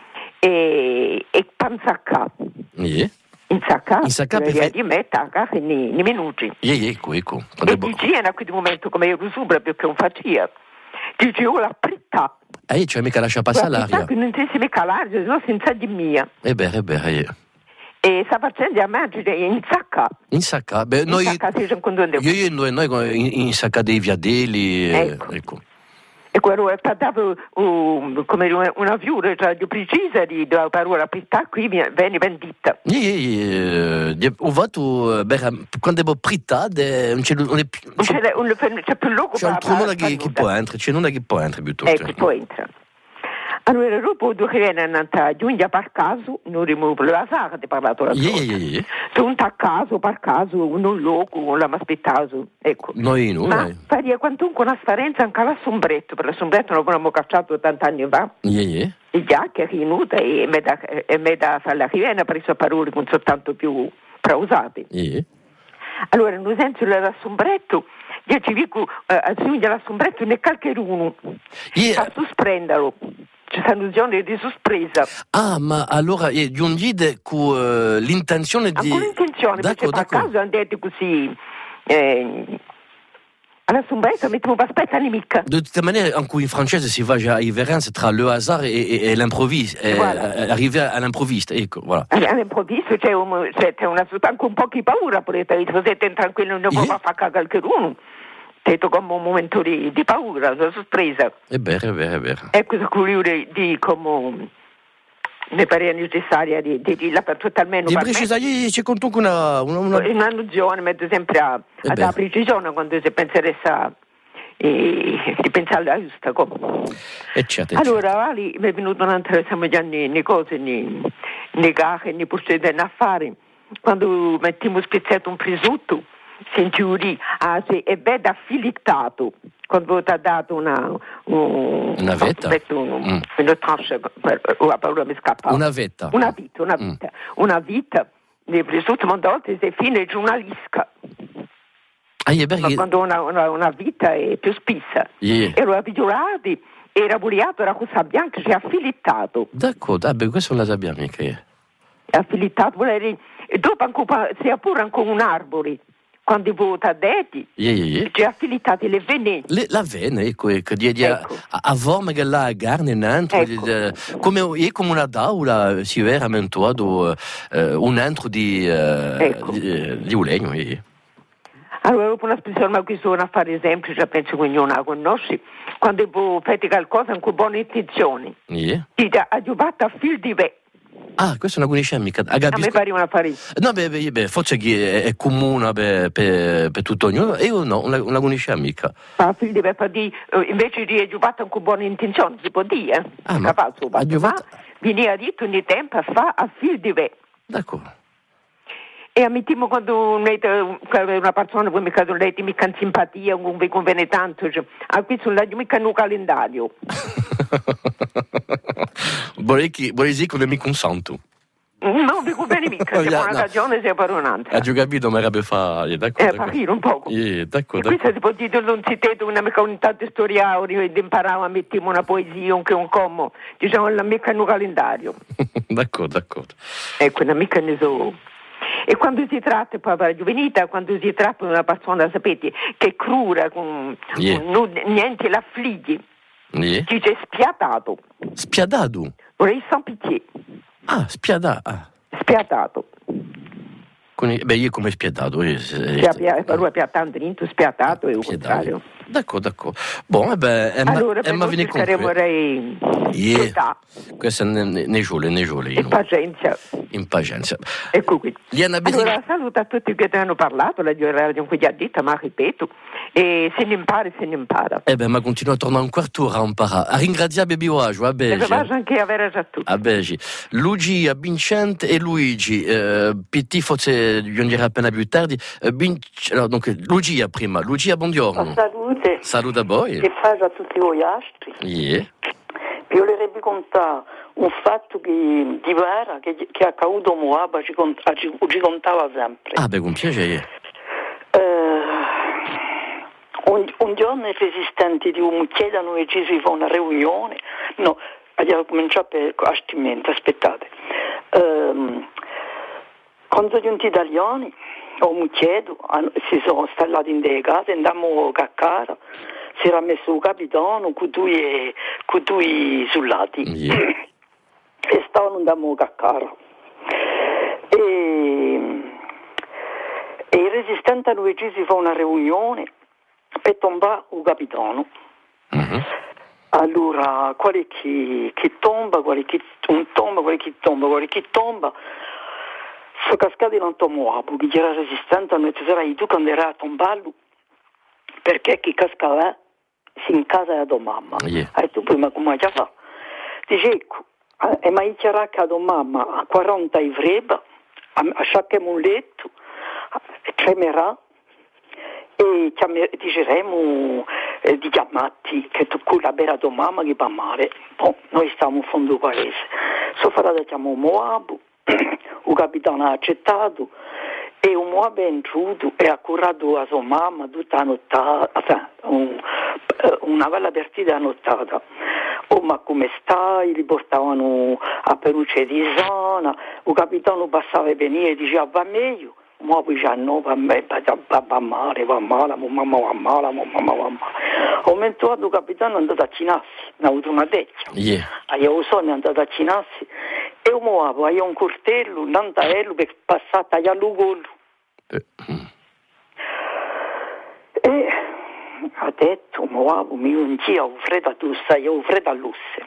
S: e, e panzacca.
C: Ie.
S: In sacca,
C: in sacca per
S: fare... di metà cacche nei, nei minuti.
C: Ie, ecco, ecco.
S: E dicevano a quel momento come ero subra perché non faceva. Dicevo la pritta.
C: Eh, cioè mica lascia passare l'aria.
S: Che non si mica l'aria, no, senza di mia.
C: Eh beh, eh beh, eh.
S: E sta facendo a immagine in sacca.
C: In sacca? Beh,
S: in
C: noi...
S: Sacca, si
C: io e noi, noi in, in sacca dei viadelli.
S: Ecco.
C: Eh, ecco.
S: E quello è stato uh, come una, una figura cioè, precisa di, della parola pritta qui viene vendita.
C: Ie, ie, ho fatto, beh, quando è pritta, non c'è, non è più...
S: Non c'è, non c'è più logo
C: c'è
S: per
C: un nulla che, che può entrare, c'è nulla che può entrare piuttosto.
S: Ecco, può entrare. Allora, dopo che viene andata giunta per caso, non rimuovo la sacca, ti ho parlato la
C: yeah, yeah, yeah.
S: Giunta a caso, per caso, non loco, non l'abbiamo aspettato, ecco.
C: Noi no,
S: ma faria quantunque una sparenza anche alla sombretto, per la sombretto non abbiamo cacciato ottanta anni fa.
C: Yeah, yeah.
S: E già che è venuta e mi da, e mi da fare la riviene, ha preso parole non soltanto più preusate.
C: Yeah.
S: Allora, in senso della sombretto, io ci dico, eh, a della sombretto ne qualcuno,
C: yeah.
S: a sosprenderlo. C'è una nozione di sorpresa.
C: Ah, ma allora è di un guide con uh, l'intenzione di...
S: Con l'intenzione, perché per caso hanno detto così... Eh, alla sombretta mettiamo per aspetta nemica.
C: De toute manière, en cui in francese si va già a différence tra le hasard et, et, et l'improviste, voilà. Arriver à l'improviste, ecco, voilà.
S: All'improvviso c'è, un, c'è una, anche un po' di paura, potete dire, se siete tranquilli non può yeah. far cagare qualcuno. Detto come un momento di, di paura, di sorpresa.
C: È vero, è vero, è vero.
S: E questo curioso di come ne pare necessaria di, di, di la totalmente
C: di precisare, c'è comunque una una, una...
S: una nozione, metto sempre a, a dare precisione quando si penserà e di pensare alla giusta come.
C: E certo,
S: allora, certo. Ali, mi è venuto un'altra, siamo già nei cose, nei cacche, nei procedere in affari, quando mettiamo spezzato un prosciutto, sentiuri, ah, sì, è ben affilittato, quando ti ha dato una un,
C: una vetta
S: un, mm. una tranche, la parola mi scappa,
C: una vetta
S: una vita, una vita, mm. una vita nel prosciutto mondolte si fine giornalistica.
C: Ah, yeah, perché...
S: quando una, una, una vita è più spessa
C: yeah.
S: e lo abituati era buriato, era cosa bianca, si è affilittato.
C: D'accordo, ah, beh, questo non la sappiamo mica io.
S: Affilittato, vuol dire, e dopo ancora, sia pure ancora un arbore. Quando vota detti,
C: yeah, yeah, yeah.
S: c'è affilitate le vene.
C: Le, la vene, ecco, ecco, di, di, ecco. A, a forma che la carne in entro, ecco. di, come, è come una daula, si vede ammentuato uh, un entro di, uh,
S: ecco.
C: di, di un legno. Yeah.
S: Allora, dopo una spessione, ma questo è un affare semplice, penso che ognuno la conosce, quando fate qualcosa con buone intenzioni,
C: yeah.
S: ti ha aggiubato a fil di ve.
C: Ah, questo non conosce mica. A,
S: a me pare una affare.
C: No, beh, beh, beh, forse che è, è comune per, per, per tutto ognuno, e io no, non la conosce mica.
S: A fil di ve, per dire, invece di aggiubato con buone intenzioni, si può dire, eh?
C: Ah, ma aggiubato?
S: Veniva detto ogni tempo a fa a fil di ve.
C: D'accordo.
S: E ammettiamo quando una persona poi mi caso lei ti mica in simpatia, non vi conviene tanto, cioè, a questo non mica in un calendario.
C: Vorrei dire che non mi consento.
S: Non vi conviene mica, se una ragione sia per un'altra.
C: Ha già capito, ma era per fare, d'accordo.
S: Eh, per dire un po'.
C: Yeah, d'accordo.
S: E questo si può dire, non si tete una mica unità di storia, ed imparavo a mettere una poesia, anche un commo, diciamo, la mica in un calendario.
C: D'accordo, d'accordo.
S: Ecco, una mica ne so... E quando si tratta, poi per la giovanità, quando si tratta di una persona, sapete, che è crura, con,
C: yeah.
S: con non, niente la fligli,
C: yeah.
S: ci c'è spiatato.
C: Spiatato?
S: Vorrei sans pitié.
C: Ah, spiatato. Ah.
S: Spiatato.
C: Con, beh, io come spiatato. Io,
S: eh, per lui piatando, niente spiatato è il contrario.
C: D'accordo, d'accordo. Buon, beh, Emma,
S: allora,
C: Emma viene con te.
S: Vorrei...
C: Yeah. Questo è ne giule, ne giule.
S: In pazienza.
C: In pazienza.
S: Ecco qui.
C: Liana Bettini...
S: Allora, saluto a tutti che hanno parlato, la radio qui ha detto, ma ripeto, e se ne impara, se ne impara.
C: Eh beh, ma continua a tornare un quarto ora a imparare. A ringraziare Baby Waju, a Belgi.
S: E vado anche a avere già tutto.
C: A Belgi. Luigi, a Vincent e Luigi. Eh, Pitti, forse gli dirà appena più tardi. Eh, Vinc... allora, donc, Luigi prima. Luigi, buongiorno.
T: Salute.
C: Salute a voi.
T: Che faccio a tutti voi altri.
C: Yeah.
T: Vi volerebbe contare un fatto che, di vera che, che è accaduto a Moab, ci, cont- ci, ci contava sempre.
C: Ah, beh, con piacere.
T: un, un giorno i resistenti di un chiedono e ci si fa una riunione, no, abbiamo cominciato per astimento, aspettate, um, quando sono giunti italiani, o mi chiedo, si sono installati in delle case, andammo a caccara, si era messo un capitano con due, con due soldati, yeah. E stavano andando a caccara. E, e i resistenti hanno deciso di fare una riunione per tombare un capitano. Uh-huh. Allora, quale chi, chi tomba, quale chi un tomba, quale chi tomba, quale chi tomba, sono cascati in un tomoabu, chi era resistente hanno detto, sarà tu quando era a tombarlo, perché chi cascava si in casa della tua mamma. Yeah. E tu prima come già fa? Dice, ecco, e mi dichiara che la tua mamma a quaranta i vreba, a sciacchiamo un letto, tremerà, e diceremo eh, di chiamarti che tu con la bella tua mamma che va male. Bon, noi stiamo in fondo al paese. So farà da chiamo Moabu, il capitano ha accettato, e un Moabu è entrato e ha curato a sua mamma tutta la nottata, un, una bella partita nottata. Oh, ma come stai? Li portavano a peluche di zona, il capitano passava e veniva e diceva va meglio. Ma poi già no, va, va, va male, va male, mamma va male, mamma va male. Ho momentato il capitano è andato a cinarsi, ha avuto una teccia. Yeah. Io sono andato a cinarsi e un uomo aveva un coltello, un antaello che passava a tagliare il collo. Eh. E ha detto, un uomo mi ungia, ho freddo a tussa, io ho freddo a lusse.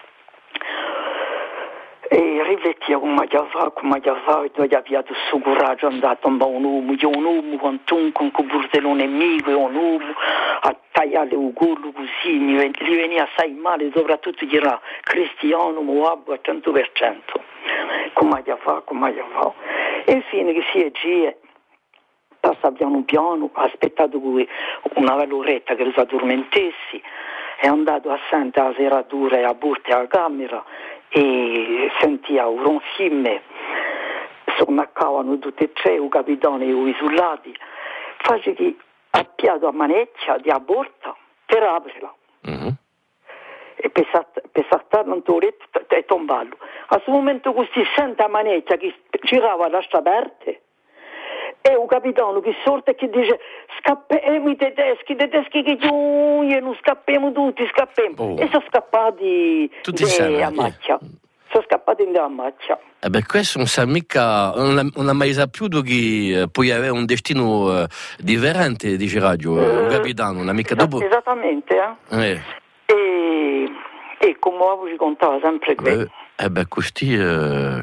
T: E riflettia come già fa, come già fa, e tu hai avviato il suo coraggio, è andato a un uomo, io un uomo con un con un burdello nemico, e un uomo a tagliare il collo così, gli veniva assai male, soprattutto gli era cristiano, muabbo al cento per cento. Come già fa, come già fa. E infine che si è gira, passa piano piano, ha aspettato che una valoretta che lo si addormentessi, è andato a sentire la serratura e a porte alla camera, e sentia un ronfimme, sonnaccavano tutti e tre, il capitano e i soldati, face che ha piato a manecchia di aborta per aprirla. Mm-hmm. E per, per saltare un toretto e tombarlo. A questo momento così sente a manecchia che girava lascia aperte, e un capitano che sorte e che dice scappiamo i tedeschi, i tedeschi che giungono, non scappiamo tutti, scappiamo. Oh. E sono scappati a macchia. Sono scappati in a macchia.
C: Eh beh, questo non sa mica, non ha mai saputo che eh, poi aveva un destino eh, differente, dice Radio, eh, un capitano, una mica dopo.
T: Esattamente, eh. eh. E, e come avevo ci contava sempre questo.
C: Eh, eh beh, questi... Eh...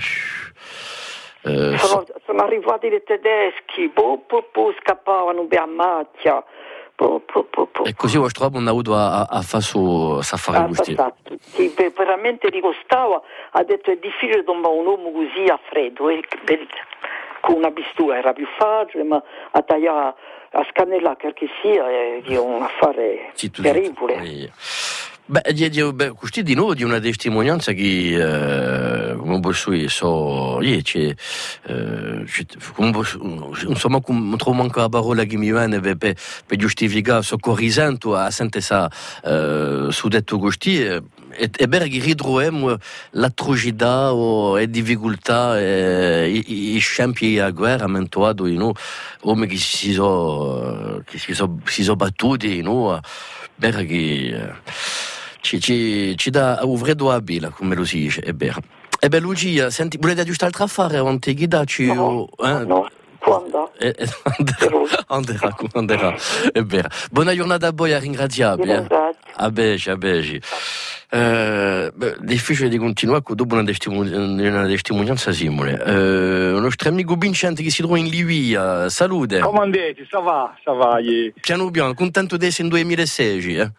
T: Uh, sono, sono arrivati i tedeschi, po, po, po, scappavano per macchia. Po, po, po, po.
C: E così lo trovo un auto a, a fare su safari questi.
T: Esatto, che veramente ricostava, ha detto è difficile tombare un uomo così a freddo, e, per, con una pistola era più facile, ma a tagliare, a scannellare che sia è un affare sì, terribile. Sì.
C: Beh, beh, questi di nuovo di una testimonianza che eh, come posso dire so io c'è eh, insomma non trovo manco la parola che mi viene per, per, per giustificare so corrisento a sentire sa eh, su detto questi e, e bene che ritroviamo l'atrocità o le difficoltà e i, i scempi a guerra mentoado you know, uomini che si sono che si sono si sono battuti you know, bene che Ci, ci, ci dà un freddo a bila, come lo si dice, è vero. E beh, Lucia, senti, volete aggiustare altro affare? Quanti guidarci?
T: No, eh? no, quando?
C: Eh, eh, anderà, anderà, è vero. Buona giornata a voi, a ringraziabile. Eh? A beci, a beci. Eh, beh, difficile di continuare dopo una, testimon- una testimonianza simile. Eh, il nostro amico Vincente che si trova in Libia, salute.
U: Come andate? Ça va, ça va.
C: Piano piano, contento di essere in duemilasei. Eh?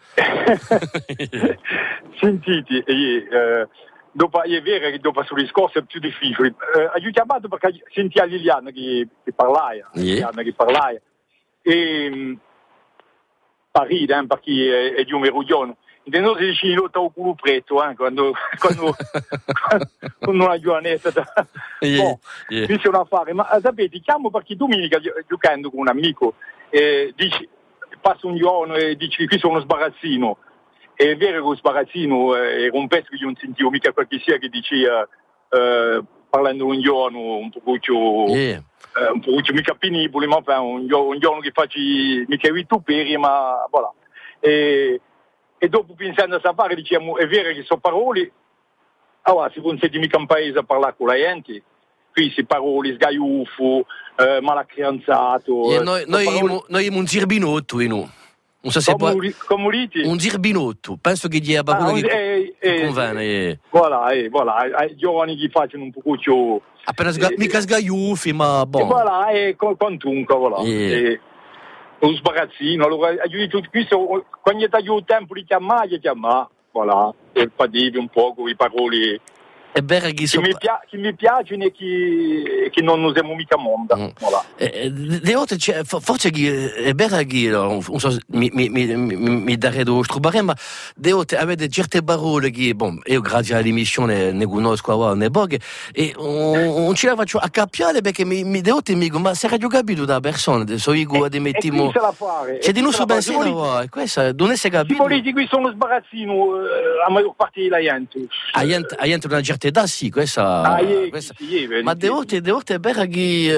U: Sentite, eh, dopo, è vero che dopo sul discorso è più difficile. Eh, ho chiamato perché sentia Liliana che, che parlava, yeah. Liliana che parlava, e Paride, eh, perché è, è di un meruglione. E noi si dice lotta al culo preto, eh, quando, quando, quando una giovanetta da... Yeah, boh, yeah. Mi sono a fare, ma sapete, chiamo perché domenica giocando con un amico, eh, dice, passa un giorno e dici che qui sono uno sbarazzino. E è vero che lo sbarazzino eh, era un pezzo che io non sentivo mica qualche sia che diceva, eh, parlando un giorno un po' yeah. eh, un po' mica penibile, ma un, un giorno che facci mica vituperi, ma voilà. E, e dopo pensando a sapere diciamo, è vero che sono parole, allora si non senti mica un paese a parlare con la gente. Qui si parole, sgaiuffo, eh, malacreanzato.
C: Yeah, noi, noi, parole... noi abbiamo un zirbinotto, e no? Non so se
U: come, può... come dite?
C: Un zirbinotto, penso che dia ah, che,
U: eh, che eh,
C: conviene. Eh.
U: Voilà, eh, voilà, ai giovani che facciano un po' più...
C: Appena sga... eh, mica sgaiuffi, ma
U: buono. E voilà, e con, con tunca, voilà. Yeah. E, lo sbarazzino, allora, tutto questo, quando ti aiuta il tempo di chiamare, di chiamare, voilà, e padivi un po' con i paroli...
C: È vero che,
U: so... mi, pia- che mi piacciono e che, che non usiamo mica mondo. Mm. Voilà.
C: Eh, de volte forse che è vero che non so, mi, mi, mi, mi darei da trovare, ma de volte avete certe parole che, bon, io grazie all'emissione ne conosco ne boghe e non ce la faccio a capiare perché mi, mi de volte mi dico, ma se hai capito da persona, so io di mettimo... C'è di non so ben se questa, non si è capito.
U: I politici qui sono sbarazzino a maggior parte della gente.
C: A gente una certa età sì, questa,
U: ah, yeah,
C: questa.
U: Sì, yeah,
C: ma de volte de volte è vero che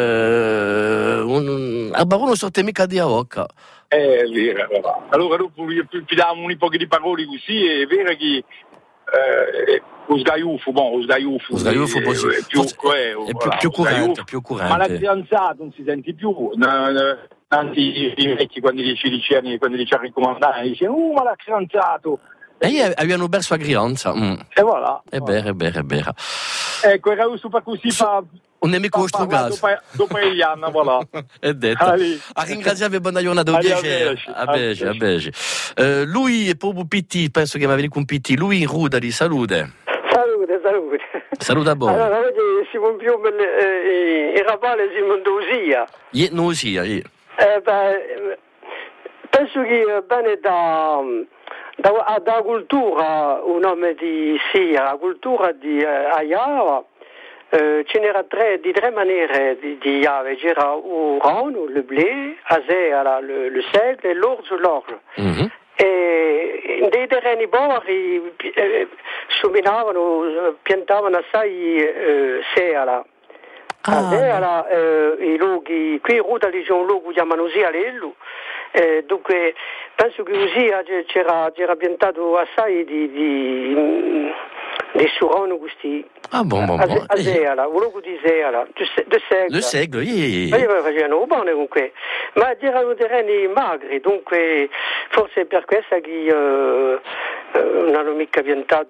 C: eh, un a barono sorte mica di Aocca.
U: Eh, è vero, allora dopo pigliamo un po' di parole così, è vero che eh, lo sgaiuffo, bon, lo sgaiuffo,
C: lo sgaiuffo
U: è, è più, è,
C: è più, più curante, più curante.
U: Ma la fidanzata non si sente più, tanti i vecchi quando gli ci dicevano, quando gli ci raccomandavano, dicevano, oh ma l'ha fidanzato.
C: E io avevano perso la crianza. Mm.
U: E voilà.
C: È vero, è vero, è vero.
U: Ecco, era giusto per così fa...
C: Un nemico strugato.
U: Dopo gli anni, voilà.
C: È detto. Ali. A ringraziare buona giornata a Bege. A Bege, a Bege. Uh, lui è proprio Pitti, penso che mi avevi con Pitti. Lui in Ruda di salute.
D: Salute, salute.
C: Saluta buono.
D: Allora, oggi siamo più in Rapale, siamo in Usia.
C: Ie, non Usia, ie.
D: Eh, beh, penso che bene da... Da, da cultura, un nome di sì, la cultura di eh, Ayava, eh, ce n'era tre, di tre maniere di, di Ayava, c'era il rano, il blé, Azea, le, le seigle e l'orzo, l'orzo. Mm-hmm. E dei terreni buoni eh, seminavano, piantavano assai eh, seala. Azea, eh, i luoghi, qui in Ruta c'è un luogo che chiamano Sialello. Eh, dunque penso che così c'era, c'era piantato assai di, di, di surano questi
C: ah, bon, bon, bon.
D: a Seala, un luogo di Seala, de Segla.
C: De Segla, yeah.
D: Ma facevano buone comunque, ma erano terreni magri, dunque forse è per questo che eh, non hanno mica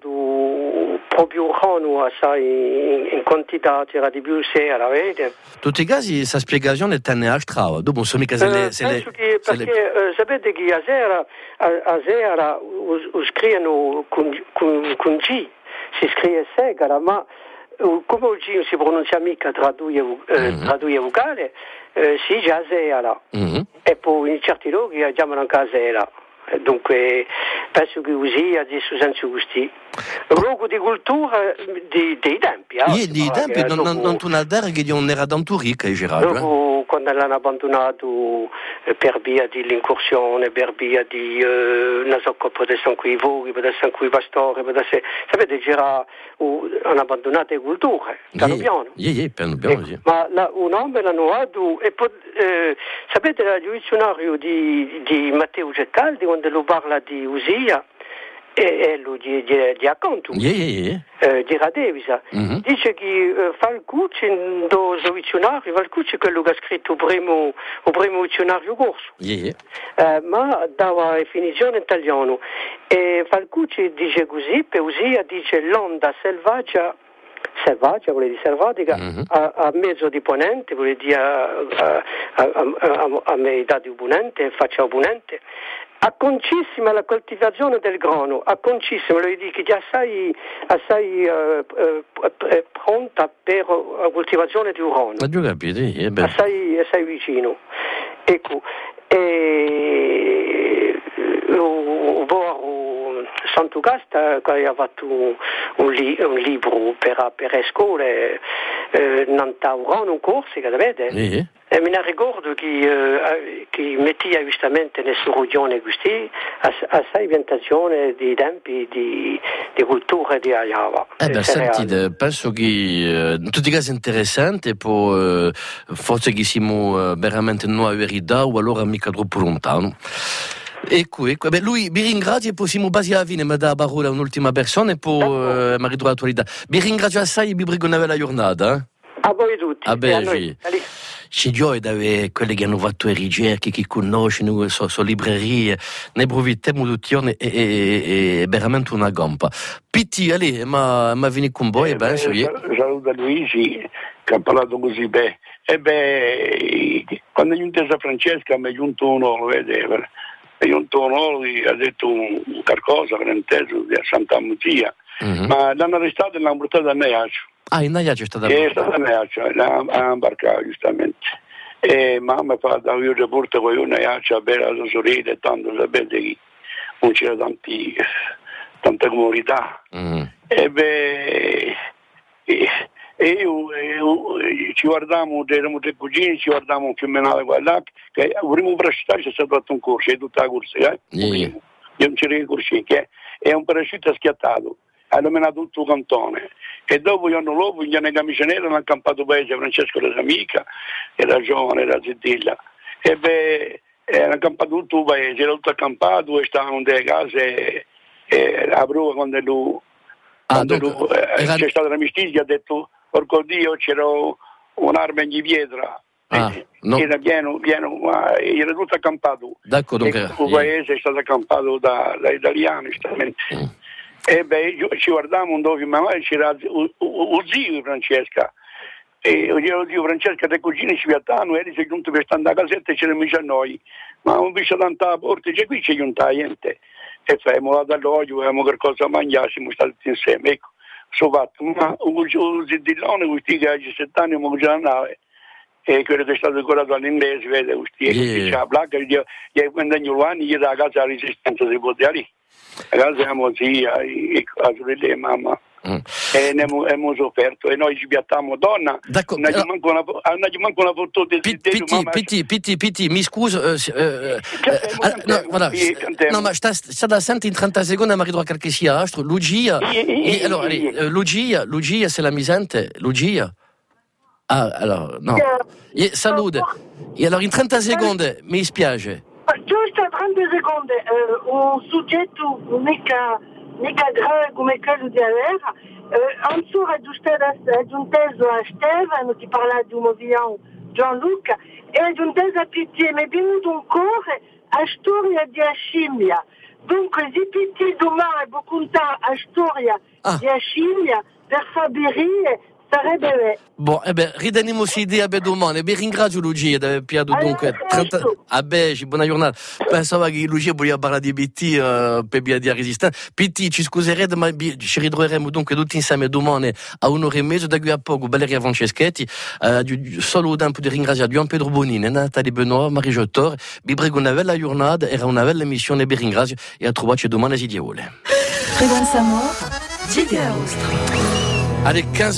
D: piantato proprio rano assai in, in quantità, c'era di più Seala, vedete?
C: In tutti i casi questa spiegazione tenne al strada, dopo sono mica se le...
D: Eh, penso che, perché le... eh, sapete che a Seala, a, a Seala lo scrivono con, con, con G, si scrive Segala, ma uh, come il G non si pronuncia mica tra due, eh, mm-hmm. tra due vocali, eh, si già Seala, mm-hmm. e poi in certi luoghi chiamano anche Seala. Dunque penso che così adesso senza gusti un luogo di cultura di, dei tempi eh?
C: Io, di tempi non, dopo, non tu nadare che non era tanto ricca in Gerardo
D: dopo eh? Quando l'hanno abbandonato eh, per via dell'incursione per via di eh, non so come potessero qui i voghi potessero qui i pastori potessero, sapete c'era uh, hanno abbandonato le culture piano
C: yeah,
D: piano
C: yeah, yeah, piano piano
D: ecco, sì. Ma la, un uomo l'hanno dato e pot, eh, sapete il dizionario di, di Matteo Ceccaldi quando lo parla di Usia e, e lo di, di, di accanto
C: yeah, yeah, yeah.
D: Eh, di Radevisa mm-hmm. Dice che eh, Falcucci in questo dizionario Falcucci è quello che ha scritto il primo, il primo dizionario corso
C: yeah, yeah.
D: Eh, ma dava definizione in italiano e Falcucci dice così per Usia dice l'onda selvaggia selvaggia, vuol dire selvatica, mm-hmm. a, a mezzo di ponente, vuol dire a, a, a, a, a metà di ponente, faccia ponente, a concissima la coltivazione del grano, a concissima, vuol dire che è assai, assai uh, uh, uh, pronta per la coltivazione di un grano.
C: Ma giù capite, è bello.
D: Assai, assai vicino. Ecco, e, uh, Santo Casta che ha fatto un, un, li, un libro per, per le scuole, eh, non taurano un corso, capite? Sì. E mi ricordo che, eh, che metteva giustamente nel suo regione questi assai inventazione di tempi di, di cultura di Ayava.
C: Eh beh, sentite, penso che eh, in tutti i casi è interessante, poi eh, forse che siamo eh, veramente nuova verità o allora mica troppo lontano. Ecco, ecco. Beh, lui vi ringrazio e poi siamo basi alla fine, mi dà la parola un'ultima persona e poi eh, mi ritrovo l'attualità. Vi ringrazio assai e vi prego una bella giornata. Eh?
D: A voi tutti.
C: A beh, sì. Ci gioia da quelli che hanno fatto le ricerche, che conoscono le so, so librerie, ne approfittiamo tutti e è veramente una gamba. Pitti, allez, ma, ma vieni con voi, eh, ben,
G: eh, saluta Luigi, che ha parlato così bene. E beh, quando è giunta Francesca mi è giunto uno, vedete, è giunto uno che ha detto un, qualcosa, per inteso, di Santa Mutia, mm-hmm. ma l'hanno arrestato e l'hanno portato a Neaccio.
C: Ah, in Neaccio è stata
G: è stata a Neaccio, l'ha imbarcato giustamente. E mamma fa da io le porto con una Neaccio a bere la sorella e tanto sapete che non c'era tanti, tanta comunità. Mm. E beh, e, e io, io ci guardavamo, eravamo tre cugini, ci guardavamo un fiomenale qua là, che prima per la città c'è stato fatto un corso, è tutta la corsa, eh? Yeah. Io non c'era il corso, che è un paracadute schiattato. Hanno menato tutto il cantone e dopo io hanno lopo, gli hanno camicia nera, hanno accampato paese Francesco la sua amica, era giovane, era zittilla e beh, hanno accampato tutto il paese, era tutto accampato e stavano delle case e, e a prova quando lui, ah, quando lui eh, era... c'è stata la mistizia, ha detto porco Dio c'era un'arma in pietra. Ah, no. Era pieno, pieno, ma era tutto accampato.
C: D'accordo,
G: e il yeah. paese è stato accampato da, da italiani, giustamente. Mm. E beh, ci guardavamo un dopo, ma c'era lo zio Francesca, e lo zio Francesca e le cugine ci piattavano, e si è giunto per stare a casetta e c'era invece a noi, ma non visto tanta porta, cioè qui c'è giunta niente, e facciamo la dall'olio, avevamo qualcosa da mangiare, siamo stati insieme, ecco, so fatto, ma un zitillone, questi che ha diciassette anni, ma già la nave, e quello che è stato decorato all'inglese, vede, questi, e c'è la placca, gli ha quindici anni, gli dà a casa la resistenza di potere. Ragazzi, siamo zia, la sorella e mamma, mm. e ne abbiamo sofferto e noi ci piattiamo donna, non gli manca una, manca una foto del
C: Pitti, Pitti, Pitti, Pitti, mi scuso, eh, eh, eh, no, voilà, no, ma sta, sta da senti in trenta secondi mi ritrovo qualche sia altro, Lugia, e, allora, allez, Lugia, Lugia, se la mi sente, Lugia, ah, allora, no, e, salute, e allora in trenta secondi, mi spiace.
F: Giusto trenta secondi, eh, un soggetto mica, mica grave come quello di Avera, eh, ancora aggiunteso a Stefano che parla di un movimento Gianluca e aggiunteso a Pitti, mi è venuto un cuore a storia di Ascimia. Dunque, se Pitti domani può contare a storia ah. di Ascimia per Faberie, sarebbe bene.
C: Bon, eh beh, ridaniamo l'idea per domani. Vi ringrazio Lucia di aver piato dunque trenta... Ah beh, buona giornata. Pensavo che Lucia voleva parlare di B T uh, per via di resistenza. P T, ci scuserete, ma ci ritroveremo dunque tutti insieme domani a un'ora e mezzo. Da qui a poco, Valeria Franceschetti, uh, solo tempo di ringraziare Gian Pedro Bonini, Natalie Benoit, Marie Jotor. Vi prego una bella giornata, era una bella emissione, vi ringrazio e a trovarci domani se Dio vuole.
J: Frequenza Amor, Gigi Austro.
C: Allez, quinze